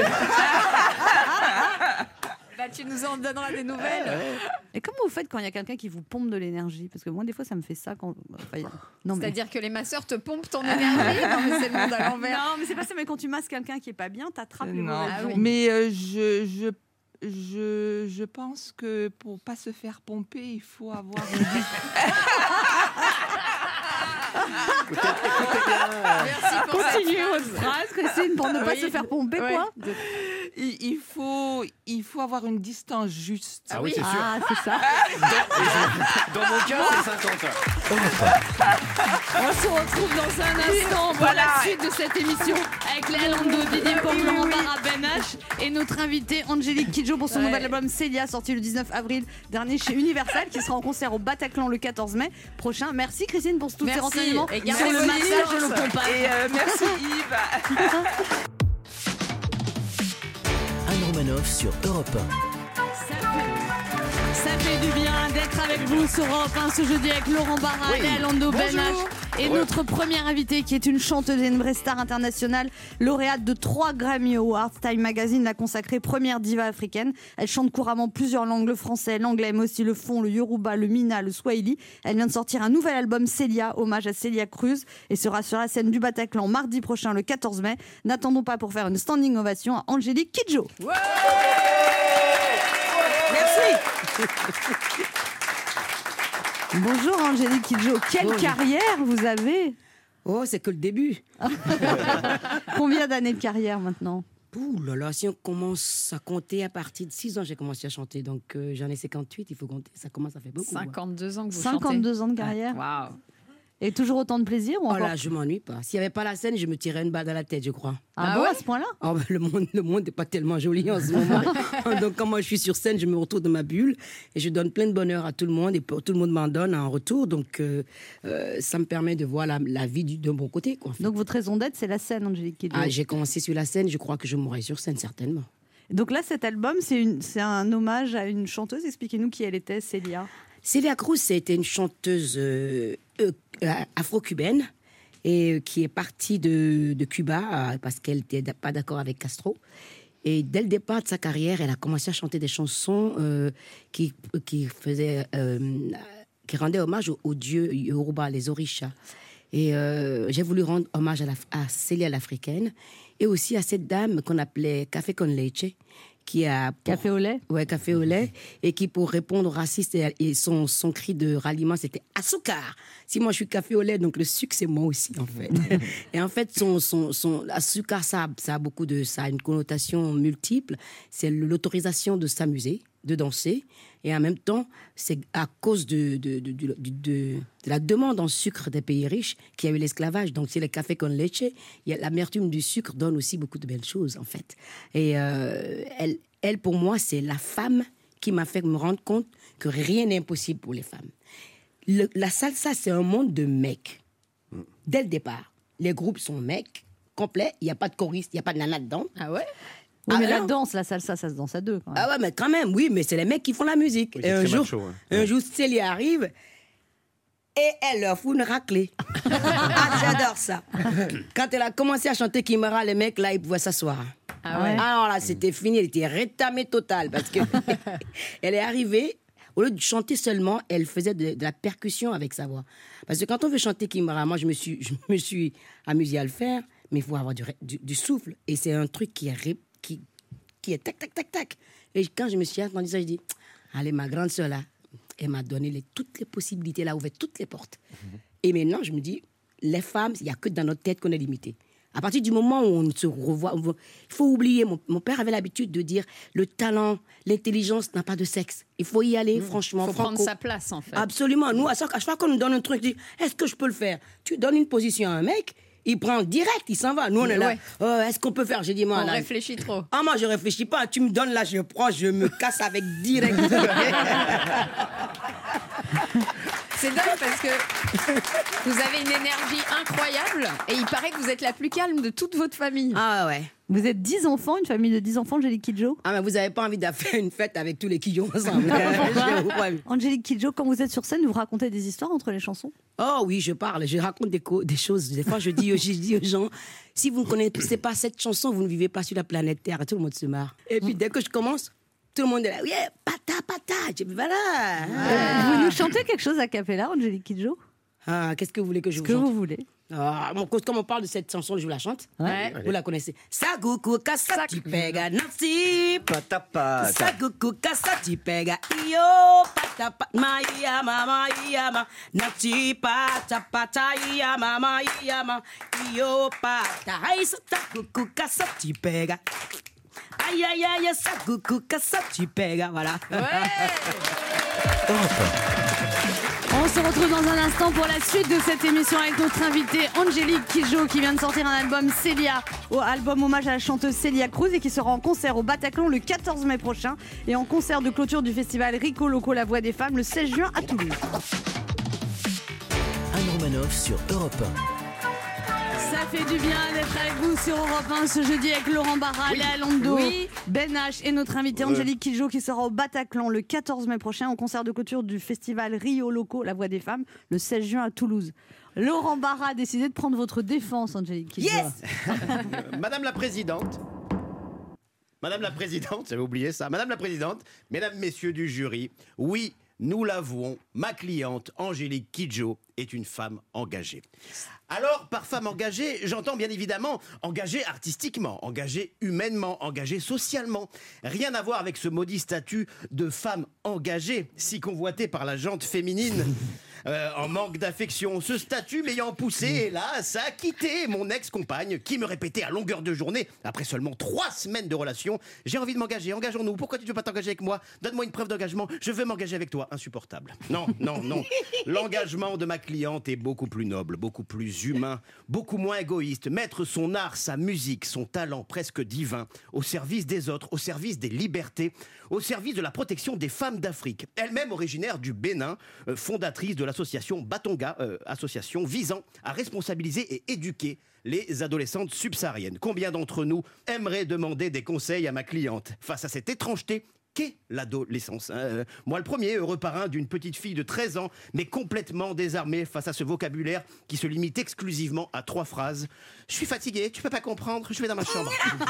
Bah, tu nous en donneras des nouvelles. Et comment vous faites quand il y a quelqu'un qui vous pompe de l'énergie? Parce que moi, des fois, ça me fait ça quand. Enfin, non, mais. C'est-à-dire que les masseurs te pompent ton énergie. Non, mais c'est le monde à l'envers. Non, mais c'est pas ça. Mais quand tu masses quelqu'un qui est pas bien, t'attrapes les Non, mauvaises Ah oui. ondes. mais je pense que pour pas se faire pomper, il faut avoir une Merci pour cette Continuez phrase. votre phrase, Christine, pour ne pas Oui. se faire pomper, Ouais. quoi. il faut avoir une distance juste. Ah oui, c'est sûr. Ah, c'est ça. Dans mon cas, c'est 50 heures. On se retrouve dans un instant pour la suite de cette émission avec Léa Lando, Didier Porte, Laurent Barra, Ben H et notre invitée Angélique Kidjo pour son nouvel album Célia, sorti le 19 avril dernier chez Universal, qui sera en concert au Bataclan le 14 mai prochain. Merci Christine pour tous ces Merci. renseignements Et sur gardez le vos massage et le distances. pompage. Et merci Yves. Anne Romanoff sur Europe Ça fait du bien d'être avec vous sur Europe 1 ce jeudi avec Laurent Barra, Léa Lando, Ben H et notre première invitée qui est une chanteuse et une vraie star internationale, lauréate de 3 Grammy Awards. Time Magazine l'a consacrée première diva africaine. Elle chante couramment plusieurs langues, le français, l'anglais, mais aussi le fon, le yoruba, le mina, le swahili. Elle vient de sortir un nouvel album Célia, hommage à Célia Cruz, et sera sur la scène du Bataclan mardi prochain le 14 mai. N'attendons pas pour faire une standing ovation à Angélique Kidjo. Merci. Bonjour Angélique Kidjo, quelle carrière vous avez? Oh, c'est que le début. Combien d'années de carrière maintenant? Ouh là là, si on commence à compter à partir de 6 ans, j'ai commencé à chanter. Donc j'en ai 58, il faut compter. Ça commence à faire beaucoup. 52 ans que vous 52 ans de carrière. Waouh. Et toujours autant de plaisir ou Oh encore... là, je m'ennuie pas. S'il n'y avait pas la scène, je me tirais une balle dans la tête, je crois. Ah bon, à ce point-là? Oh, le monde n'est pas tellement joli en ce moment. Donc, quand moi je suis sur scène, je me retrouve dans ma bulle et je donne plein de bonheur à tout le monde et tout le monde m'en donne en retour. Donc, ça me permet de voir la vie d'un bon côté, quoi. Donc, votre raison d'être, c'est la scène, Angélique Kidjo. Ah, j'ai commencé sur la scène, je crois que je mourrai sur scène, certainement. Donc là, cet album, c'est un hommage à une chanteuse. Expliquez-nous qui elle était, Célia. Celia Cruz, c'était une chanteuse afro-cubaine et qui est partie de Cuba parce qu'elle n'était pas d'accord avec Castro. Et dès le départ de sa carrière, elle a commencé à chanter des chansons qui rendaient hommage aux dieux Yoruba, les Orishas. Et j'ai voulu rendre hommage à Célia l'Africaine et aussi à cette dame qu'on appelait Café con Leche, qui a... Café au lait. Ouais, café au lait. Et qui, pour répondre aux racistes, et son cri de ralliement, c'était « Azúcar ». Si moi, je suis café au lait, donc le sucre, c'est moi aussi, en fait. Et en fait, son azúcar, ça a une connotation multiple. C'est l'autorisation de s'amuser, de danser. Et en même temps, c'est à cause de la demande en sucre des pays riches qu'il y a eu l'esclavage. Donc, c'est le café con leche. L'amertume du sucre donne aussi beaucoup de belles choses, en fait. Et elle, pour moi, c'est la femme qui m'a fait me rendre compte que rien n'est impossible pour les femmes. La salsa, c'est un monde de mecs. Dès le départ, les groupes sont mecs, complets. Il n'y a pas de choriste, il n'y a pas de nana dedans. Ah ouais? Oui, mais la danse, la salsa, ça se danse à deux. Quand même. Ah ouais, mais quand même, oui, mais c'est les mecs qui font la musique. Oui, et un jour, macho, Célia arrive et elle leur fout une raclée. Ah, j'adore ça. Quand elle a commencé à chanter Kimara, les mecs, là, ils pouvaient s'asseoir. Ah ouais? Alors là, c'était fini, elle était rétamée totale parce que elle est arrivée. Au lieu de chanter seulement, elle faisait de la percussion avec sa voix. Parce que quand on veut chanter Kimara, moi, je me suis amusée à le faire, mais il faut avoir du souffle. Et c'est un truc qui est tac, tac, tac, tac. Et quand je me suis entendue ça, je dis, allez, ma grande sœur, là, elle m'a donné toutes les possibilités, elle a ouvert toutes les portes. Et maintenant, je me dis, les femmes, il n'y a que dans notre tête qu'on est limité. À partir du moment où on se revoit, il faut oublier. Mon père avait l'habitude de dire, le talent, l'intelligence n'a pas de sexe. Il faut y aller, franchement. Il faut prendre sa place, en fait. Absolument. Nous, à chaque fois qu'on nous donne un truc, je dis, est-ce que je peux le faire? Tu donnes une position à un mec, il prend direct, il s'en va. Nous, on est là. Ouais. Est-ce qu'on peut faire? J'ai dit, moi, On là, réfléchit trop. Ah, moi, je réfléchis pas. Tu me donnes là, je prends, je me casse avec direct. C'est dingue parce que vous avez une énergie incroyable et il paraît que vous êtes la plus calme de toute votre famille. Ah ouais. Vous êtes 10 enfants, une famille de 10 enfants, Angélique Kidjo. Ah, mais vous n'avez pas envie de faire une fête avec tous les Kidjo ensemble. Angélique Kidjo, quand vous êtes sur scène, vous racontez des histoires entre les chansons? Oh oui, je parle, je raconte des choses. Des fois, je dis aux gens, si vous ne connaissez pas cette chanson, vous ne vivez pas sur la planète Terre. Tout le monde se marre. Et puis, dès que je commence, tout le monde est là, oui, pata, pata. Je dis, voilà. Vous nous chantez quelque chose à cappella, Angélique Kidjo? Ah, qu'est-ce que vous voulez que je vous chante? chante? Ce que vous voulez. Ah, comme on parle de cette chanson, je vous la chante. Ouais. Vous la connaissez. Saguku kasati pega nasi Patapata. Saguku kasati pega iyo patapa mama iyama nasi patapata iyama mama iyama iyo pata ai saguku kasati pega. Aïe aïe aïe saguku kasati pega. Voilà. On se retrouve dans un instant pour la suite de cette émission avec notre invitée Angélique Kidjo qui vient de sortir un album Célia, album hommage à la chanteuse Célia Cruz et qui sera en concert au Bataclan le 14 mai prochain et en concert de clôture du festival Rico Loco La Voix des Femmes le 16 juin à Toulouse. Anne Romanoff sur Europe 1. Ça fait du bien d'être avec vous sur Europe 1 ce jeudi avec Laurent Barra, Léa Londo, Ben H et notre invitée Angélique Kidjo qui sera au Bataclan le 14 mai prochain au concert de clôture du festival Rio Loco La Voix des Femmes le 16 juin à Toulouse. Laurent Barra a décidé de prendre votre défense, Angélique Kidjo. Yes. Madame la Présidente, j'avais oublié ça. Madame la Présidente, Mesdames, Messieurs du jury, oui, nous l'avouons, ma cliente Angélique Kidjo est une femme engagée. Alors, par femme engagée, j'entends bien évidemment engagée artistiquement, engagée humainement, engagée socialement. Rien à voir avec ce maudit statut de femme engagée, si convoité par la gente féminine. en manque d'affection. Ce statut m'ayant poussé, hélas, à quitter mon ex-compagne qui me répétait à longueur de journée, après seulement 3 semaines de relation, j'ai envie de m'engager, engageons-nous. Pourquoi tu ne veux pas t'engager avec moi? Donne-moi une preuve d'engagement, je veux m'engager avec toi. Insupportable. Non. L'engagement de ma cliente est beaucoup plus noble, beaucoup plus humain, beaucoup moins égoïste. Mettre son art, sa musique, son talent presque divin au service des autres, au service des libertés, au service de la protection des femmes d'Afrique. Elle-même originaire du Bénin, fondatrice de l'association Batonga, association visant à responsabiliser et éduquer les adolescentes subsahariennes. Combien d'entre nous aimeraient demander des conseils à ma cliente face à cette étrangeté qu'est l'adolescence, hein. Moi le premier, heureux parrain d'une petite fille de 13 ans, mais complètement désarmé face à ce vocabulaire qui se limite exclusivement à 3 phrases. Je suis fatigué, tu peux pas comprendre, je vais dans ma chambre.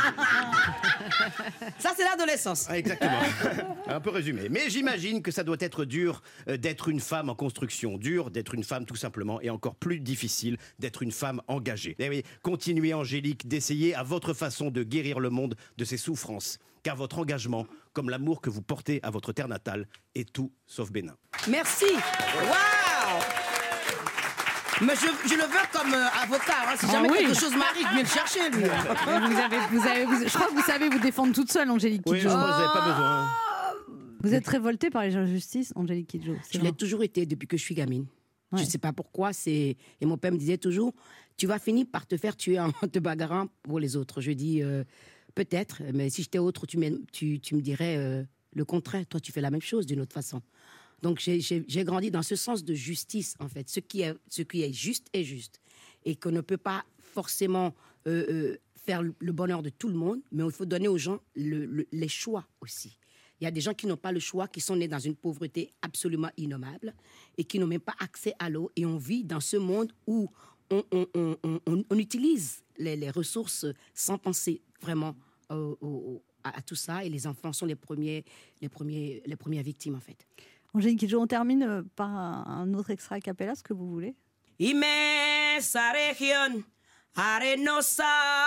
Ça, c'est l'adolescence. Ah, exactement. Un peu résumé. Mais j'imagine que ça doit être dur d'être une femme en construction, dur d'être une femme tout simplement, et encore plus difficile d'être une femme engagée. Eh oui, continuez Angélique d'essayer à votre façon de guérir le monde de ses souffrances. Car votre engagement, comme l'amour que vous portez à votre terre natale, est tout sauf bénin. Merci. Waouh. Mais je le veux comme avocat. Hein. Si jamais quelque chose m'arrive, viens le chercher, lui. Je crois que vous savez vous défendre toute seule, Angélique Kidjo. Oui, je pense que vous n'avez pas besoin. Vous êtes révoltée par les injustices, Angélique Kidjo. Je l'ai toujours été depuis que je suis gamine. Ouais. Je ne sais pas pourquoi. Et mon père me disait toujours, tu vas finir par te faire tuer en te bagarrant pour les autres. Je dis... peut-être, mais si j'étais autre, tu me dirais le contraire. Toi, tu fais la même chose d'une autre façon. Donc, j'ai grandi dans ce sens de justice, en fait. Ce qui est juste est juste. Et qu'on ne peut pas forcément faire le bonheur de tout le monde, mais il faut donner aux gens les choix aussi. Il y a des gens qui n'ont pas le choix, qui sont nés dans une pauvreté absolument innommable et qui n'ont même pas accès à l'eau. Et on vit dans ce monde où on utilise les ressources sans penser vraiment à tout ça, et les enfants sont les premières victimes en fait. Angélique Kidjo, on termine par un autre extrait a cappella, ce que vous voulez. Inmensa región arenosa,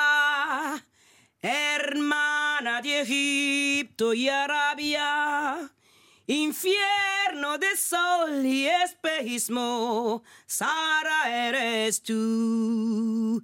hermana de Egipto y Arabia, infierno de sol y espejismo, Sahara eres tú.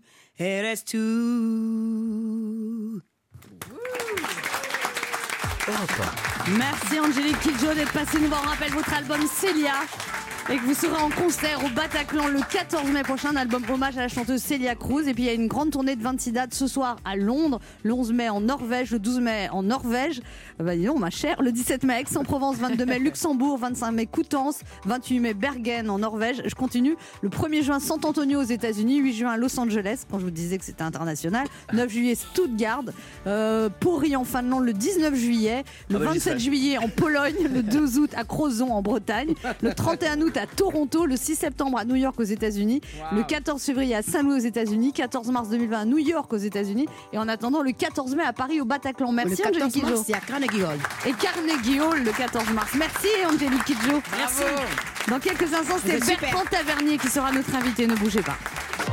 Merci Angélique Kidjo d'être passée nous voir. On rappelle votre album Célia et que vous serez en concert au Bataclan le 14 mai prochain, un album hommage à la chanteuse Célia Cruz. Et puis il y a une grande tournée de 26 dates ce soir à Londres, le 11 mai en Norvège, le 12 mai en Norvège, dis donc ma chère, le 17 mai Aix-en-Provence, 22 mai Luxembourg, 25 mai Coutances, 28 mai Bergen en Norvège. Je continue, le 1er juin San Antonio aux États-Unis, 8 juin Los Angeles, quand je vous disais que c'était international, 9 juillet Stuttgart, Pori en Finlande le 19 juillet, le 27 juillet en Pologne, le 2 août à Crozon en Bretagne, le 31 août à Toronto, le 6 septembre à New York aux États-Unis, le 14 février à Saint-Louis aux États-Unis, 14 mars 2020 à New York aux États-Unis, et en attendant le 14 mai à Paris au Bataclan. Merci Angélique Kidjo. Merci à Carnegie Hall. Et Carnegie Hall le 14 mars. Merci Angélique Kidjo. Merci. Dans quelques instants, c'est Bertrand Tavernier qui sera notre invité. Ne bougez pas.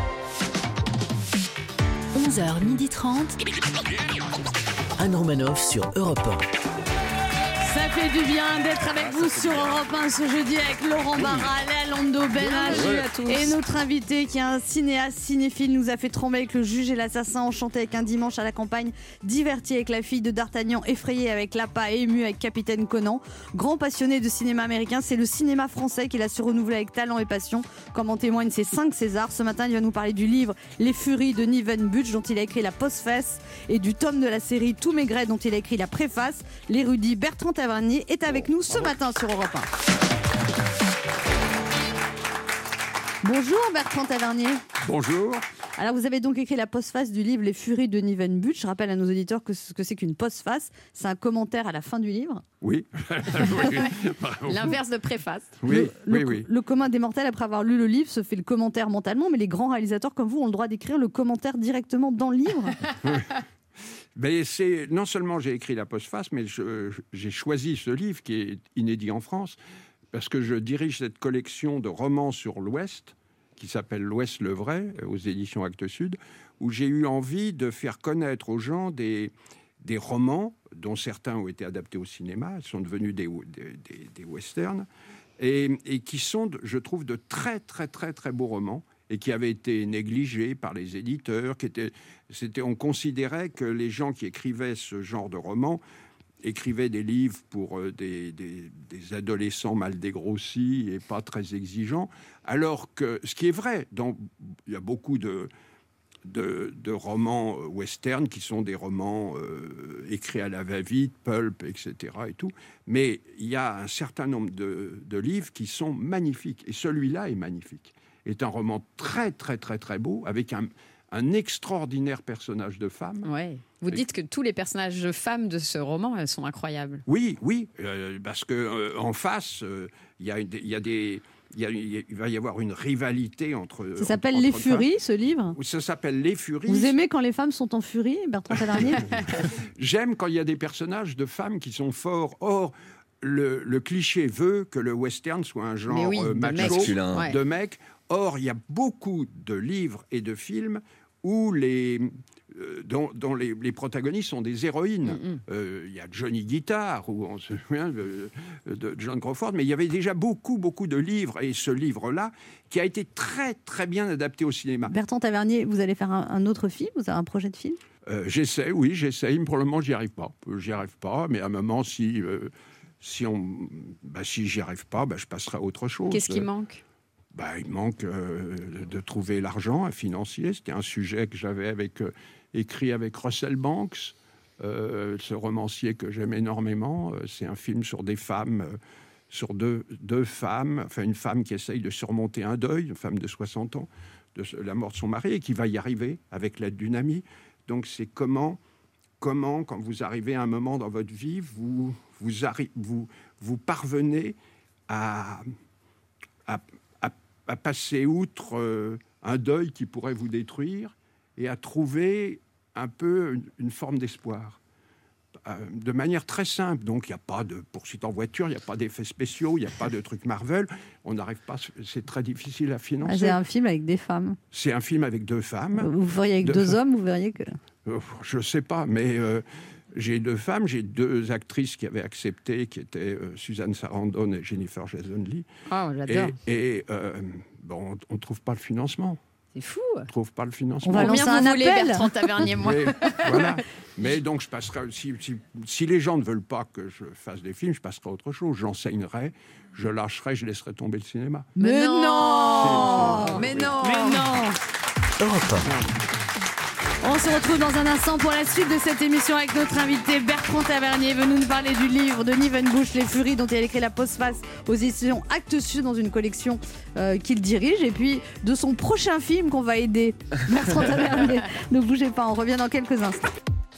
11h30. Anne Romanoff sur Europe 1. Ça fait du bien d'être avec vous sur Europe 1 ce jeudi avec Laurent Barra, Léa Lando, Ben H et notre invité qui est un cinéaste cinéphile, nous a fait trembler avec Le Juge et l'Assassin, enchanté avec Un dimanche à la campagne, diverti avec La fille de D'Artagnan, effrayé avec Lapa et ému avec Capitaine Conan. Grand passionné de cinéma américain, c'est le cinéma français qu'il a su renouveler avec talent et passion, comme en témoignent ses 5 Césars. Ce matin, il va nous parler du livre Les Furies de Niven Butch, dont il a écrit la postface, et du tome de la série Tous Maigret, dont il a écrit la préface. L'érudit Bertrand Tavernier est avec nous ce matin sur Europe 1. Bonjour Bertrand Tavernier. Bonjour. Alors vous avez donc écrit la postface du livre Les Furies de Niven Butch. Je rappelle à nos auditeurs que ce que c'est qu'une postface, c'est un commentaire à la fin du livre. Oui. L'inverse de préface. Oui, le commun des mortels, après avoir lu le livre, se fait le commentaire mentalement, mais les grands réalisateurs comme vous ont le droit d'écrire le commentaire directement dans le livre. Ben non seulement j'ai écrit la postface, mais j'ai choisi ce livre qui est inédit en France, parce que je dirige cette collection de romans sur l'Ouest, qui s'appelle L'Ouest le vrai, aux éditions Actes Sud, où j'ai eu envie de faire connaître aux gens des romans, dont certains ont été adaptés au cinéma, sont devenus des westerns, et qui sont, je trouve, de très, très, très, très beaux romans et qui avaient été négligés par les éditeurs. On considérait que les gens qui écrivaient ce genre de romans écrivaient des livres pour des adolescents mal dégrossis et pas très exigeants, alors que, ce qui est vrai, il y a beaucoup de romans western qui sont des romans écrits à la va-vite, pulp, etc. et tout. Mais il y a un certain nombre de livres qui sont magnifiques. Et celui-là est magnifique. Est un roman très, très, très, très beau, avec un extraordinaire personnage de femme. Ouais. Vous dites que tous les personnages de femmes de ce roman, elles sont incroyables. Oui, parce que en face, il va y avoir une rivalité entre... Ça s'appelle Les Furies, ce livre ? Ça s'appelle Les Furies. Vous aimez quand les femmes sont en furie, Bertrand Tavernier ? J'aime quand il y a des personnages de femmes qui sont forts. Or, le cliché veut que le western soit un genre macho, de mec. Or, il y a beaucoup de livres et de films où dont les protagonistes sont des héroïnes. Il y a Johnny Guitar, où on se souvient de John Crawford, mais il y avait déjà beaucoup, beaucoup de livres, et ce livre-là, qui a été très, très bien adapté au cinéma. Bertrand Tavernier, vous allez faire un autre film ? Vous avez un projet de film ? J'essaie, mais pour le moment, j'y arrive pas. Mais à un moment, si j'y arrive pas, je passerai à autre chose. Qu'est-ce qui manque ? Il manque de trouver l'argent, un financier. C'était un sujet que j'avais écrit avec Russell Banks, ce romancier que j'aime énormément. C'est un film sur des femmes, sur deux femmes, enfin une femme qui essaye de surmonter un deuil, une femme de 60 ans, de la mort de son mari, et qui va y arriver avec l'aide d'une amie. Donc c'est comment, quand vous arrivez à un moment dans votre vie, vous parvenez à passer outre un deuil qui pourrait vous détruire et à trouver un peu une forme d'espoir. De manière très simple. Donc, il n'y a pas de poursuite en voiture, il n'y a pas d'effets spéciaux, il n'y a pas de trucs Marvel. On n'arrive pas, c'est très difficile à financer. C'est un film avec des femmes. C'est un film avec 2 femmes. Vous feriez avec 2 hommes, vous verriez que... Je ne sais pas, mais... J'ai 2 femmes, j'ai 2 actrices qui avaient accepté, qui étaient Suzanne Sarandon et Jennifer Jason Leigh. Oh, j'adore. On ne trouve pas le financement. C'est fou. On ne trouve pas le financement. On va lancer un appel. Bertrand Tavernier, moi. Voilà. Mais donc, je passerai... Si les gens ne veulent pas que je fasse des films, je passerai à autre chose. J'enseignerai, je lâcherai, je laisserai tomber le cinéma. Mais non. Mais non. Europe 1. On se retrouve dans un instant pour la suite de cette émission avec notre invité Bertrand Tavernier, venu nous parler du livre de Nivenbusch, Les Furies, dont il a écrit la postface aux éditions Actes Sud dans une collection qu'il dirige, et puis de son prochain film qu'on va aider. Bertrand Tavernier, ne bougez pas, on revient dans quelques instants.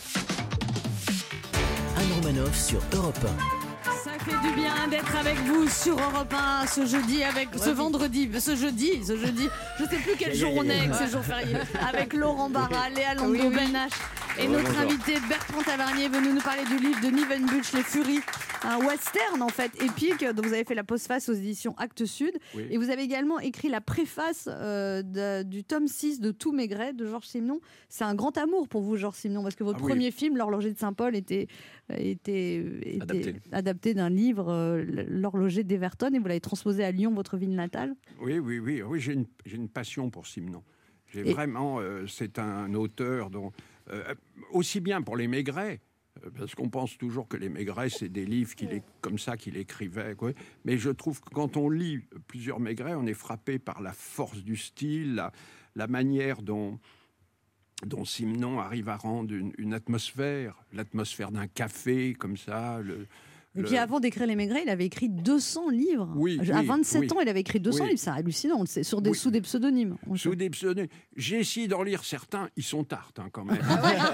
Anne Romanoff sur Europe 1. Ça fait du bien d'être avec vous sur Europe 1 ce jeudi, ce jeudi, je sais plus quel jour on est avec ces jours fériés, avec Laurent Barra, Léa Landau-Benache et notre invité Bertrand Tavernier venu nous parler du livre de Nivenbusch, Les Furies, un western en fait épique dont vous avez fait la postface aux éditions Actes Sud, et vous avez également écrit la préface du tome 6 de Tout Maigret de Georges Simenon. C'est un grand amour pour vous, Georges Simenon, parce que votre premier film, L'Horloger de Saint-Paul, était adapté d'un livre, L'Horloger d'Everton, et vous l'avez transposé à Lyon, votre ville natale. Oui, j'ai une passion pour Simenon. Vraiment, c'est un auteur dont, aussi bien pour les Maigret, parce qu'on pense toujours que les Maigret, c'est des livres comme ça qu'il écrivait, quoi. Mais je trouve que quand on lit plusieurs Maigret, on est frappé par la force du style, la manière dont Simenon arrive à rendre une atmosphère, l'atmosphère d'un café, comme ça. Et puis avant d'écrire Les Maigret, il avait écrit 200 livres. À 27 ans, il avait écrit 200 livres. C'est hallucinant, sous des pseudonymes. Sous des pseudonymes. J'ai essayé d'en lire certains, ils sont tartes quand même.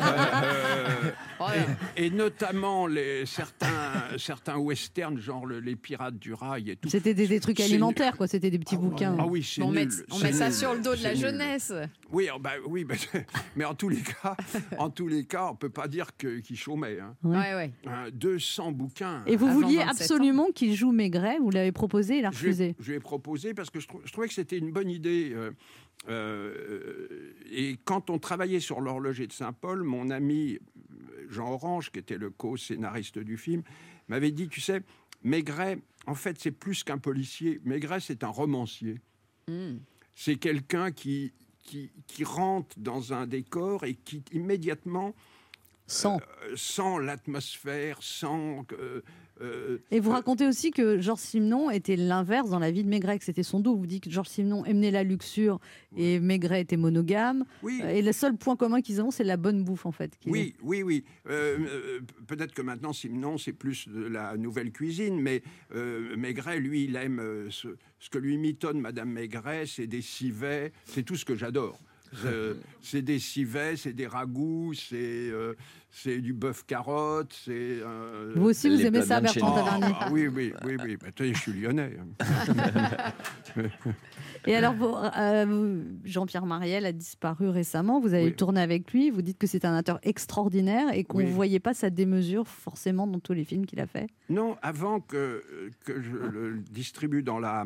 Et notamment certains westerns, genre Les Pirates du Rail et tout. C'était des trucs alimentaires, quoi. C'était des petits bouquins. Ah oui, c'est nul. On met ça sur le dos de la jeunesse. Oui, mais en tous les cas, on ne peut pas dire qu'il chômait. 200 bouquins. Et vous vouliez absolument qu'il joue Maigret, vous l'avez proposé, il a refusé. Je lui ai proposé parce que je trouvais que c'était une bonne idée. Et quand on travaillait sur L'Horloger de Saint-Paul, mon ami Jean Orange, qui était le co-scénariste du film, m'avait dit, tu sais, Maigret, en fait, c'est plus qu'un policier. Maigret, c'est un romancier. C'est quelqu'un qui rentre dans un décor et qui immédiatement sent l'atmosphère, sent... Et vous racontez aussi que Georges Simenon était l'inverse dans la vie de Maigret, que c'était son dos. Vous dites que Georges Simenon aimait la luxure et Maigret était monogame. Oui. Et le seul point commun qu'ils ont, c'est la bonne bouffe, en fait. Oui. Peut-être que maintenant, Simenon, c'est plus de la nouvelle cuisine, mais Maigret, lui, il aime ce que lui mitonne Madame Maigret, c'est des civets, c'est tout ce que j'adore. C'est des civets, c'est des ragoûts, c'est du bœuf carotte, c'est... Vous aussi, vous aimez ça, Bertrand Tavernier? Oui. Bah, je suis lyonnais. Et alors, Jean-Pierre Mariel a disparu récemment. Vous avez tourné avec lui. Vous dites que c'est un acteur extraordinaire et qu'on ne voyait pas sa démesure forcément dans tous les films qu'il a fait. Non, avant que je le distribue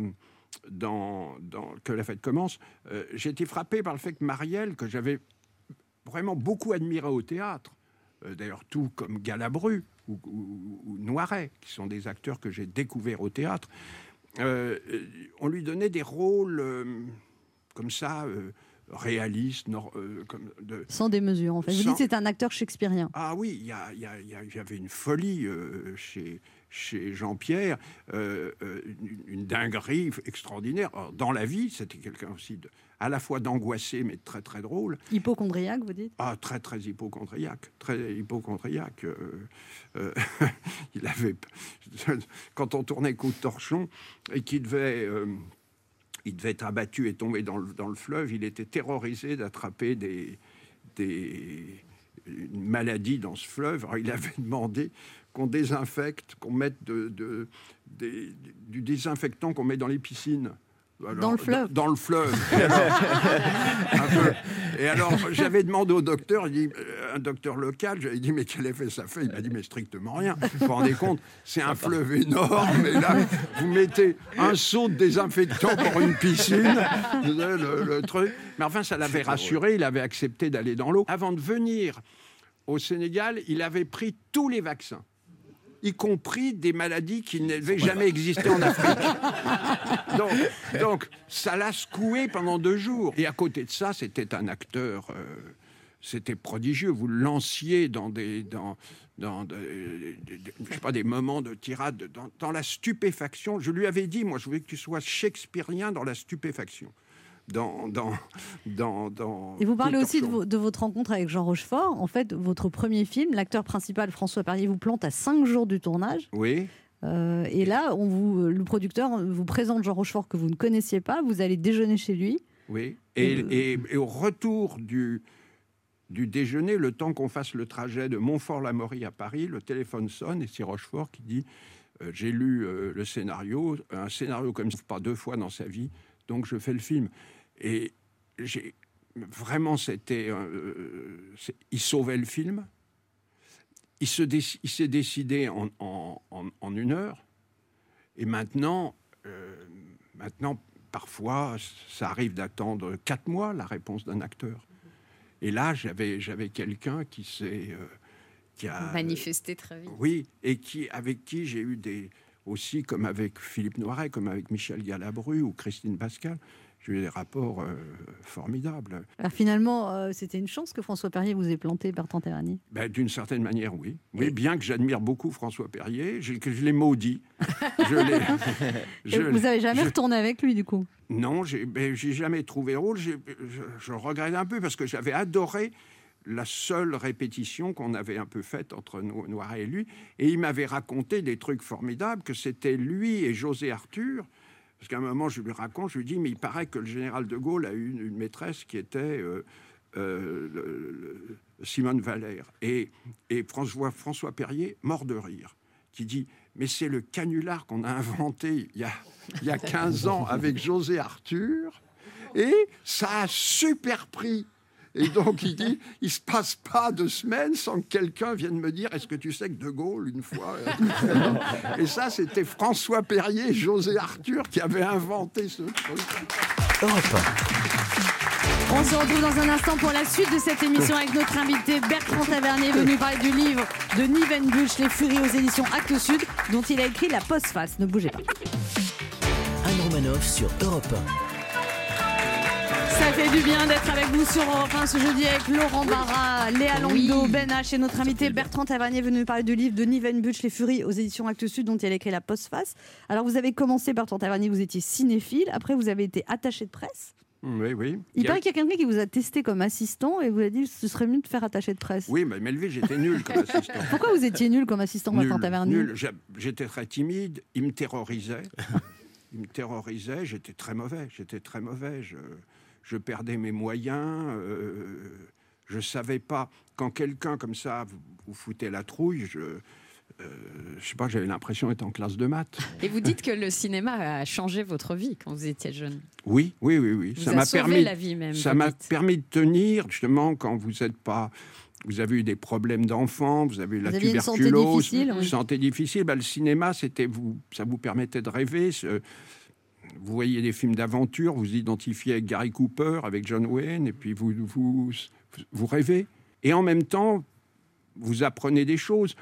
que la fête commence, j'ai été frappé par le fait que Mariel, que j'avais vraiment beaucoup admiré au théâtre, d'ailleurs tout comme Galabru ou Noiret, qui sont des acteurs que j'ai découverts au théâtre, on lui donnait des rôles comme ça, réalistes. Sans démesure, en fait. Vous dites que c'est un acteur shakespearien. Ah oui, il y avait une folie chez Jean-Pierre, une dinguerie extraordinaire. Alors, dans la vie, c'était quelqu'un aussi à la fois d'angoissé, mais de très très drôle. Hypochondriaque, vous dites? Ah, très très hypochondriaque. Très hypochondriaque. Il avait... Quand on tournait Coup de torchon et qu'il devait... il devait être abattu et tomber dans le fleuve, il était terrorisé d'attraper une maladie dans ce fleuve. Alors, il avait demandé qu'on désinfecte, qu'on mette du désinfectant qu'on met dans les piscines. Alors, dans le fleuve. Dans le fleuve. Et alors, j'avais demandé au docteur, un docteur local, j'avais dit, mais quel effet ça fait? Il m'a dit, mais strictement rien. Vous vous rendez compte, c'est un fleuve énorme, et là, vous mettez un seau de désinfectant pour une piscine, le truc. Mais enfin, ça l'avait rassuré, il avait accepté d'aller dans l'eau. Avant de venir au Sénégal, il avait pris tous les vaccins, y compris des maladies qui n'avaient jamais existé en Afrique. Donc, ça l'a secoué pendant 2 jours. Et à côté de ça, c'était un acteur, c'était prodigieux. Vous le lanciez dans des moments de tirade, dans la stupéfaction. Je lui avais dit, moi, je voulais que tu sois shakespearien dans la stupéfaction. Et vous parlez aussi de votre rencontre avec Jean Rochefort. En fait, votre premier film, l'acteur principal François Perrier vous plante à 5 jours du tournage. Oui. Et là, le producteur vous présente Jean Rochefort que vous ne connaissiez pas. Vous allez déjeuner chez lui. Oui. Et au retour du déjeuner, le temps qu'on fasse le trajet de Montfort-l'Amaury à Paris, le téléphone sonne et c'est Rochefort qui dit j'ai lu le scénario, un scénario comme ça, pas 2 fois dans sa vie. Donc je fais le film. Et vraiment, il sauvait le film. Il s'est décidé en 1 heure. Et maintenant, parfois, ça arrive d'attendre 4 mois la réponse d'un acteur. Et là, j'avais quelqu'un qui a manifesté très vite. Oui, et avec qui j'ai eu aussi, comme avec Philippe Noiret, comme avec Michel Galabru ou Christine Pascal, j'ai eu des rapports formidables. Alors finalement, c'était une chance que François Perrier vous ait planté, Bertrand Tavernier? D'une certaine manière, oui. Oui, bien que j'admire beaucoup François Perrier, que je l'ai maudit. Vous n'avez jamais retourné avec lui, du coup? Non, j'ai jamais trouvé rôle. Je regrette un peu parce que j'avais adoré la seule répétition qu'on avait un peu faite entre Noiret et lui. Et il m'avait raconté des trucs formidables, que c'était lui et José Arthur. Parce qu'à un moment, je lui raconte, je lui dis, mais il paraît que le général de Gaulle a eu une maîtresse qui était Simone Valère. Et François Perrier, mort de rire, qui dit, mais c'est le canular qu'on a inventé il y a 15 ans avec José Arthur, et ça a super pris. Et donc, il dit, il ne se passe pas 2 semaines sans que quelqu'un vienne me dire, est-ce que tu sais que De Gaulle, une fois... Et ça, c'était François Perrier et José Arthur qui avaient inventé ce truc. Europe 1. On se retrouve dans un instant pour la suite de cette émission avec notre invité Bertrand Tavernier, venu parler du livre de Nieuwenbusch, Les Furies aux éditions Actes Sud, dont il a écrit la postface. Ne bougez pas. Anne Romanoff sur Europe 1. Ça fait du bien d'être avec vous sur Europe 1 ce jeudi avec Laurent Barra, Léa Landau, Ben H et notre invité Bertrand Tavernier, venu parler du livre de Nieuwenbusch, Les Furies aux éditions Actes Sud, dont il a écrit la postface. Alors vous avez commencé, Bertrand Tavernier, vous étiez cinéphile, après vous avez été attaché de presse. Oui, oui. Il paraît qu'il y a quelqu'un qui vous a testé comme assistant et vous a dit que ce serait mieux de faire attaché de presse. Oui, mais Melville, j'étais nul comme assistant. Pourquoi vous étiez nul comme assistant, Bertrand Tavernier? Nul. J'étais très timide, il me terrorisait. J'étais très mauvais. Je perdais mes moyens. Je ne savais pas. Quand quelqu'un comme ça vous foutait la trouille, je sais pas, j'avais l'impression d'être en classe de maths. Et vous dites que le cinéma a changé votre vie quand vous étiez jeune. Oui. Ça m'a permis la vie même. Ça m'a permis de tenir, justement, quand vous n'êtes pas... Vous avez eu des problèmes d'enfant, vous avez eu la tuberculose, santé difficile. Le cinéma, ça vous permettait de rêver. Vous voyez des films d'aventure, vous identifiez avec Gary Cooper, avec John Wayne, et puis vous rêvez. Et en même temps, vous apprenez des choses.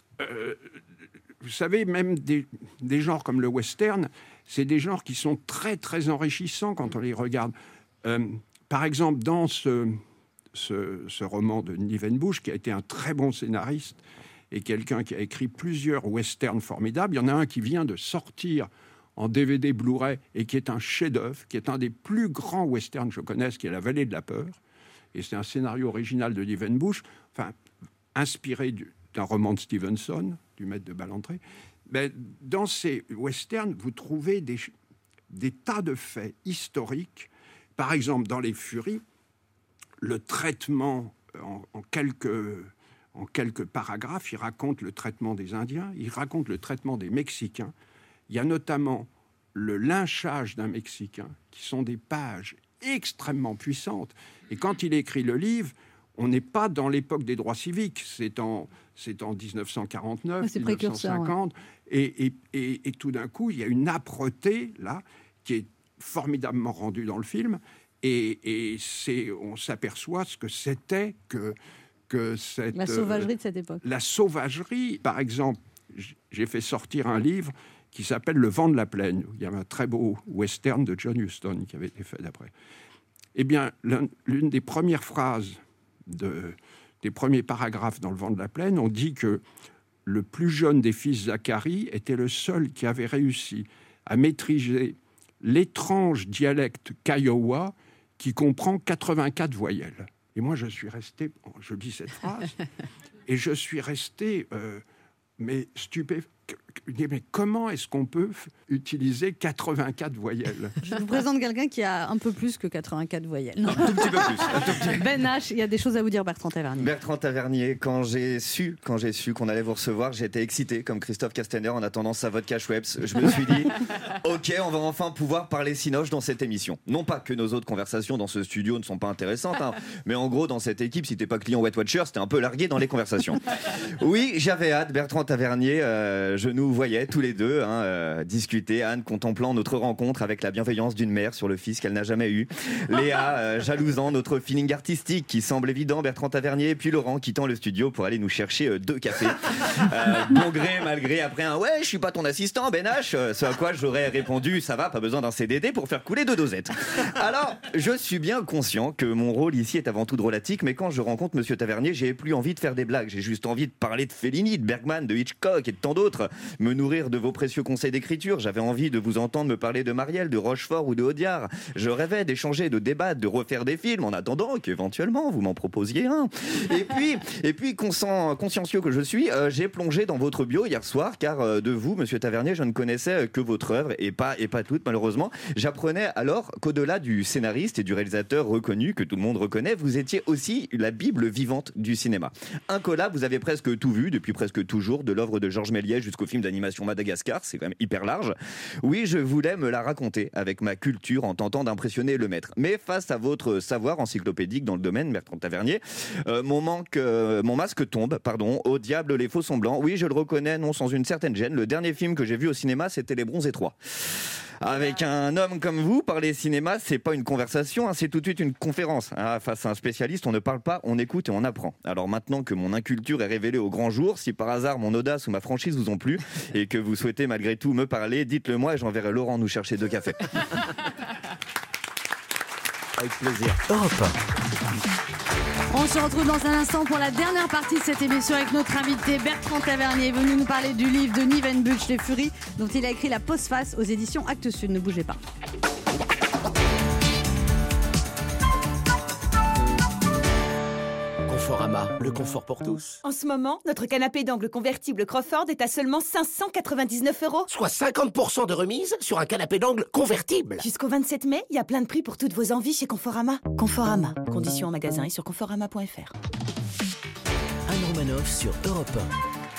Vous savez, même des genres comme le western, c'est des genres qui sont très, très enrichissants quand on les regarde. Par exemple, dans ce roman de Nieuwenbusch, qui a été un très bon scénariste et quelqu'un qui a écrit plusieurs westerns formidables, il y en a un qui vient de sortir en DVD Blu-ray et qui est un chef-d'œuvre, qui est un des plus grands westerns que je connaisse, qui est La Vallée de la Peur. Et c'est un scénario original de Nieuwenbusch, inspiré d'un roman de Stevenson, du Maître de Ballantrae. Mais dans ces westerns, vous trouvez des tas de faits historiques. Par exemple, dans Les Furies, le traitement, en quelques paragraphes, il raconte le traitement des Indiens, il raconte le traitement des Mexicains. Il y a notamment le lynchage d'un Mexicain, qui sont des pages extrêmement puissantes. Et quand il écrit le livre, on n'est pas dans l'époque des droits civiques, c'est en 1949, 1950, ouais. Et tout d'un coup, il y a une âpreté, là, qui est formidablement rendue dans le film, et on s'aperçoit ce que c'était que cette... La sauvagerie de cette époque. La sauvagerie, par exemple, j'ai fait sortir un livre qui s'appelle Le vent de la plaine. Il y avait un très beau western de John Huston qui avait été fait d'après. Eh bien, l'une des premières phrases des premiers paragraphes dans Le vent de la plaine, on dit que le plus jeune des fils Zacharie était le seul qui avait réussi à maîtriser l'étrange dialecte Kiowa qui comprend 84 voyelles. Et moi, je suis resté... Je dis cette phrase, et je suis resté... mais stupéfait. Mais comment est-ce qu'on peut utiliser 84 voyelles? Je vous présente quelqu'un qui a un peu plus que 84 voyelles. Non. Un tout petit peu plus. Ben H, il y a des choses à vous dire, Bertrand Tavernier. Bertrand Tavernier, quand j'ai su qu'on allait vous recevoir, j'étais excité comme Christophe Castaner en attendant sa vodka Schweppes. Je me suis dit, ok, on va enfin pouvoir parler cinoche dans cette émission. Non pas que nos autres conversations dans ce studio ne sont pas intéressantes, mais en gros, dans cette équipe, si t'es pas client Weight Watchers, t'es un peu largué dans les conversations. Oui, j'avais hâte, Bertrand Tavernier, je nous voyais tous les deux discuter, Anne contemplant notre rencontre avec la bienveillance d'une mère sur le fils qu'elle n'a jamais eu, Léa jalousant notre feeling artistique qui semble évident, Bertrand Tavernier, et puis Laurent quittant le studio pour aller nous chercher 2 cafés. Bon gré, mal gré, après un « ouais, je suis pas ton assistant, Ben H », ce à quoi j'aurais répondu « ça va, pas besoin d'un CDD pour faire couler 2 dosettes ». Alors, je suis bien conscient que mon rôle ici est avant tout drôlatique, mais quand je rencontre Monsieur Tavernier, j'ai plus envie de faire des blagues, j'ai juste envie de parler de Fellini, de Bergman, de Hitchcock et de tant d'autres, me nourrir de vos précieux conseils d'écriture. J'avais envie de vous entendre me parler de Marielle, de Rochefort ou de Audiard. Je rêvais d'échanger, de débattre, de refaire des films en attendant qu'éventuellement vous m'en proposiez un. Et puis consciencieux que je suis, j'ai plongé dans votre bio hier soir, car de vous, Monsieur Tavernier, je ne connaissais que votre œuvre et pas toute malheureusement. J'apprenais alors qu'au-delà du scénariste et du réalisateur reconnu que tout le monde reconnaît, vous étiez aussi la Bible vivante du cinéma. Incollable, vous avez presque tout vu depuis presque toujours, de l'œuvre de Georges Méliès jusqu'au film d'animation Madagascar, c'est quand même hyper large. Oui, je voulais me la raconter avec ma culture en tentant d'impressionner le maître. Mais face à votre savoir encyclopédique dans le domaine, Bertrand Tavernier, mon masque tombe, au diable les faux semblants. Oui, je le reconnais, non sans une certaine gêne. Le dernier film que j'ai vu au cinéma, c'était Les Bronzés 3. Avec un homme comme vous, parler cinéma, c'est pas une conversation, hein, c'est tout de suite une conférence. Ah, face à un spécialiste, on ne parle pas, on écoute et on apprend. Alors maintenant que mon inculture est révélée au grand jour, si par hasard mon audace ou ma franchise vous ont plu et que vous souhaitez malgré tout me parler, dites-le moi et j'enverrai Laurent nous chercher 2 cafés. Avec plaisir. Europe 1. On se retrouve dans un instant pour la dernière partie de cette émission avec notre invité Bertrand Tavernier, venu nous parler du livre de Nieuwenbusch, Les Furies, dont il a écrit la postface aux éditions Actes Sud. Ne bougez pas. Conforama, le confort pour tous. En ce moment, notre canapé d'angle convertible Crawford est à seulement 599 €. Soit 50% de remise sur un canapé d'angle convertible. Jusqu'au 27 mai, il y a plein de prix pour toutes vos envies chez Conforama. Conforama, conditions en magasin et sur conforama.fr. Anne Romanoff sur Europe 1.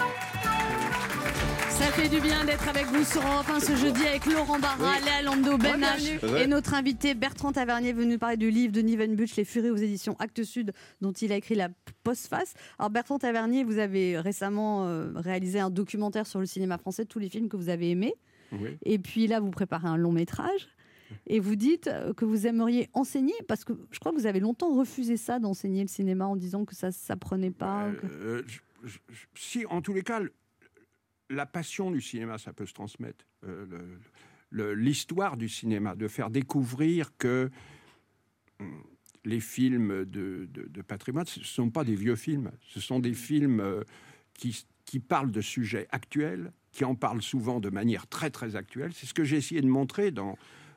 Ça fait du bien d'être avec vous sur Europe 1 ce jeudi avec Laurent Barra, Léa Lando, Ben H et notre invité Bertrand Tavernier venu nous parler du livre de Nieuwenbusch, Les Furies aux éditions Actes Sud, dont il a écrit la postface. Alors Bertrand Tavernier, vous avez récemment réalisé un documentaire sur le cinéma français, tous les films que vous avez aimés. Oui. Et puis là, vous préparez un long métrage. Et vous dites que vous aimeriez enseigner, parce que je crois que vous avez longtemps refusé ça, d'enseigner le cinéma, en disant que ça ne s'apprenait pas. Si, en tous les cas, la passion du cinéma, ça peut se transmettre. L'histoire du cinéma, de faire découvrir que les films de patrimoine, ce ne sont pas des vieux films, ce sont des films qui parlent de sujets actuels, qui en parlent souvent de manière très très actuelle. C'est ce que j'ai essayé de montrer dans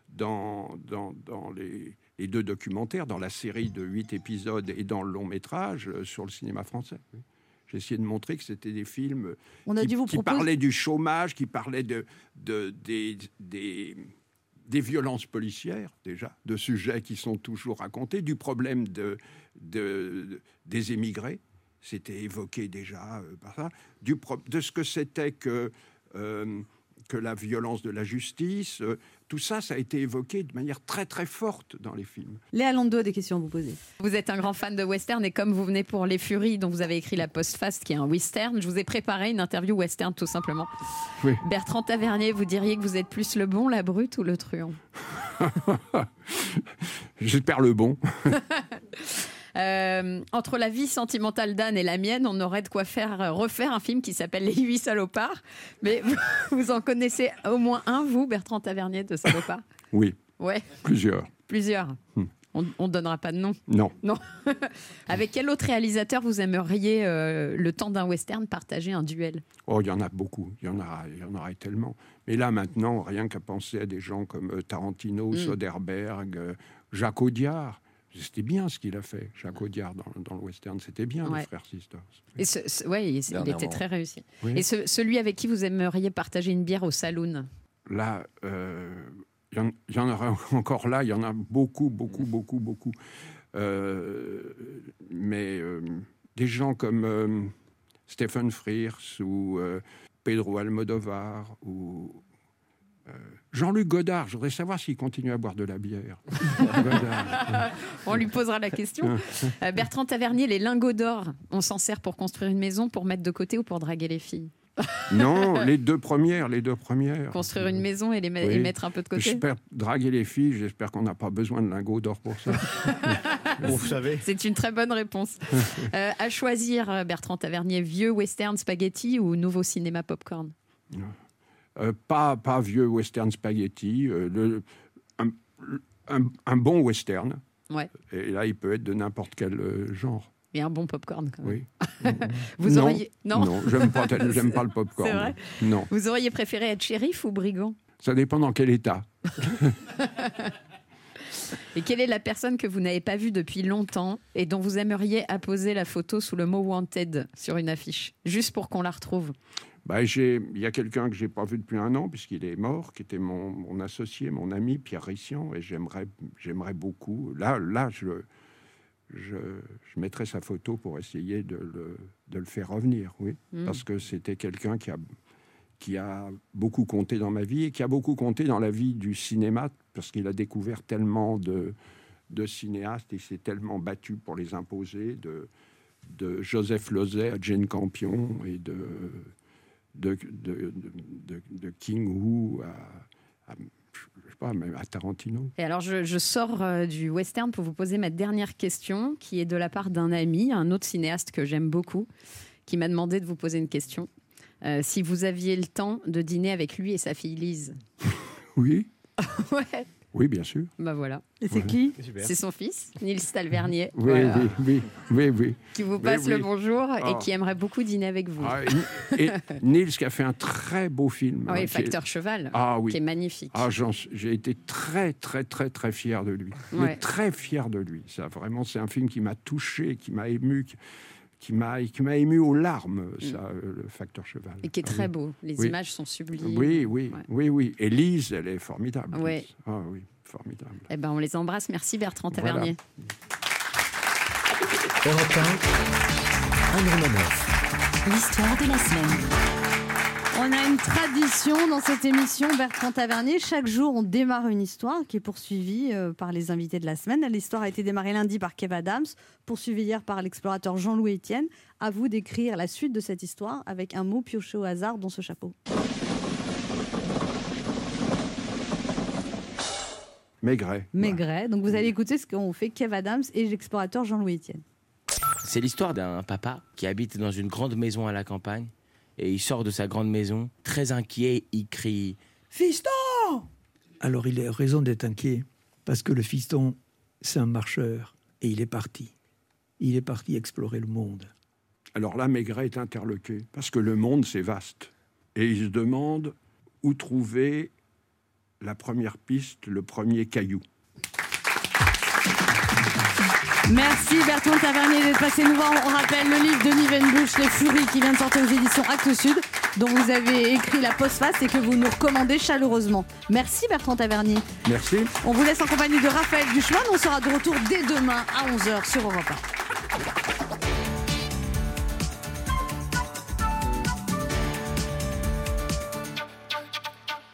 les 2 documentaires, dans la série de 8 épisodes et dans le long métrage sur le cinéma français. Oui. J'ai essayé de montrer que c'était des films qui parlaient du chômage, qui parlaient des violences policières, déjà, de sujets qui sont toujours racontés, du problème des émigrés, c'était évoqué déjà par ça, de ce que c'était que la violence de la justice, tout ça, ça a été évoqué de manière très très forte dans les films. Léa Lando a des questions à vous poser. Vous êtes un grand fan de western et comme vous venez pour Les Furies, dont vous avez écrit la postface, qui est un western, je vous ai préparé une interview western tout simplement. Oui. Bertrand Tavernier, vous diriez que vous êtes plus le bon, la brute ou le truand? J'espère le bon. Entre la vie sentimentale d'Anne et la mienne, on aurait de quoi refaire un film qui s'appelle Les 8 salopards. Mais vous en connaissez au moins un, vous, Bertrand Tavernier, de salopards? Oui. Ouais. Plusieurs. On ne donnera pas de nom. Non. Avec quel autre réalisateur vous aimeriez, le temps d'un western, partager un duel? Oh, il y en a beaucoup. Il y en aura tellement. Mais là, maintenant, rien qu'à penser à des gens comme Tarantino, Soderbergh, Jacques Audiard. C'était bien ce qu'il a fait, Jacques Audiard, dans le western. C'était bien, les Frères Sisters. Et il était très réussi. Oui. Et celui avec qui vous aimeriez partager une bière au saloon? Là, il y en aura encore là, il y en a beaucoup. Mais des gens comme Stephen Frears ou Pedro Almodovar ou Jean-Luc Godard. Je voudrais savoir s'il continue à boire de la bière. On lui posera la question. Bertrand Tavernier, les lingots d'or, on s'en sert pour construire une maison, pour mettre de côté ou pour draguer les filles? Non, les deux premières. Construire une maison et et mettre un peu de côté. J'espère draguer les filles, j'espère qu'on n'a pas besoin de lingots d'or pour ça. Bon, vous savez. C'est une très bonne réponse. À choisir, Bertrand Tavernier, vieux western spaghetti ou nouveau cinéma popcorn? Pas vieux western spaghetti, un bon western. Ouais. Et là, il peut être de n'importe quel genre. Et un bon popcorn quand même. Oui. Vous auriez... Non, j'aime pas le popcorn. C'est vrai. Non. Vous auriez préféré être shérif ou brigand? Ça dépend dans quel état. Et quelle est la personne que vous n'avez pas vue depuis longtemps et dont vous aimeriez apposer la photo sous le mot Wanted sur une affiche, juste pour qu'on la retrouve? Il y a quelqu'un que je n'ai pas vu depuis 1 an, puisqu'il est mort, qui était mon associé, mon ami, Pierre Rissian, et j'aimerais beaucoup. Là, je mettrais sa photo pour essayer de le faire revenir, oui. Parce que c'était quelqu'un qui a beaucoup compté dans ma vie et qui a beaucoup compté dans la vie du cinéma, parce qu'il a découvert tellement de cinéastes et s'est tellement battu pour les imposer, de Joseph Losey à Jane Campion et de King Wu à pas, même à Tarantino. Et alors, je sors du western pour vous poser ma dernière question, qui est de la part d'un ami, un autre cinéaste que j'aime beaucoup, qui m'a demandé de vous poser une question. Si vous aviez le temps de dîner avec lui et sa fille Lise. Oui. Ouais. Oui, bien sûr. Bah voilà. Et c'est qui ? C'est son fils, Nils Talvernier. Oui, Voilà. oui. Qui vous passe le bonjour Oh. et qui aimerait beaucoup dîner avec vous. Et Nils qui a fait un très beau film. Oui, qui est- Facteur Cheval, oui. qui est magnifique. J'ai été très, très, très, très fier de lui. Ouais. Mais très fier de lui. Ça, vraiment, c'est un film qui m'a touché, qui m'a ému, qui m'a ému aux larmes, ça, le Facteur Cheval. Et qui est très beau. Les Oui. images sont sublimes. Oui. Et Lise, elle est formidable. Ouais. Lise. Ah oui, formidable. Eh ben, on les embrasse. Merci Bertrand Tavernier. Europe 1, Anne Romanoff. L'histoire de la semaine. On a une tradition dans cette émission, Bertrand Tavernier. Chaque jour, on démarre une histoire qui est poursuivie par les invités de la semaine. L'histoire a été démarrée lundi par Kev Adams, poursuivie hier par l'explorateur Jean-Louis Etienne. À vous d'écrire la suite de cette histoire avec un mot pioché au hasard dans ce chapeau. Maigret. Maigret. Donc vous allez écouter ce qu'ont fait Kev Adams et l'explorateur Jean-Louis Etienne. C'est l'histoire d'un papa qui habite dans une grande maison à la campagne. Et il sort de sa grande maison, très inquiet, il crie « Fiston !» Alors il a raison d'être inquiet, parce que le fiston, c'est un marcheur, et il est parti. Il est parti explorer le monde. Alors là, Maigret est interloqué, parce que le monde, c'est vaste. Et il se demande où trouver la première piste, le premier caillou. Merci Bertrand Tavernier d'être passé nous voir. On rappelle le livre de Nivenbusch, Les Furies, qui vient de sortir aux éditions Actes Sud, dont vous avez écrit la postface et que vous nous recommandez chaleureusement. Merci Bertrand Tavernier. Merci. On vous laisse en compagnie de Raphaël Duchemin. On sera de retour dès demain à 11h sur Europe 1.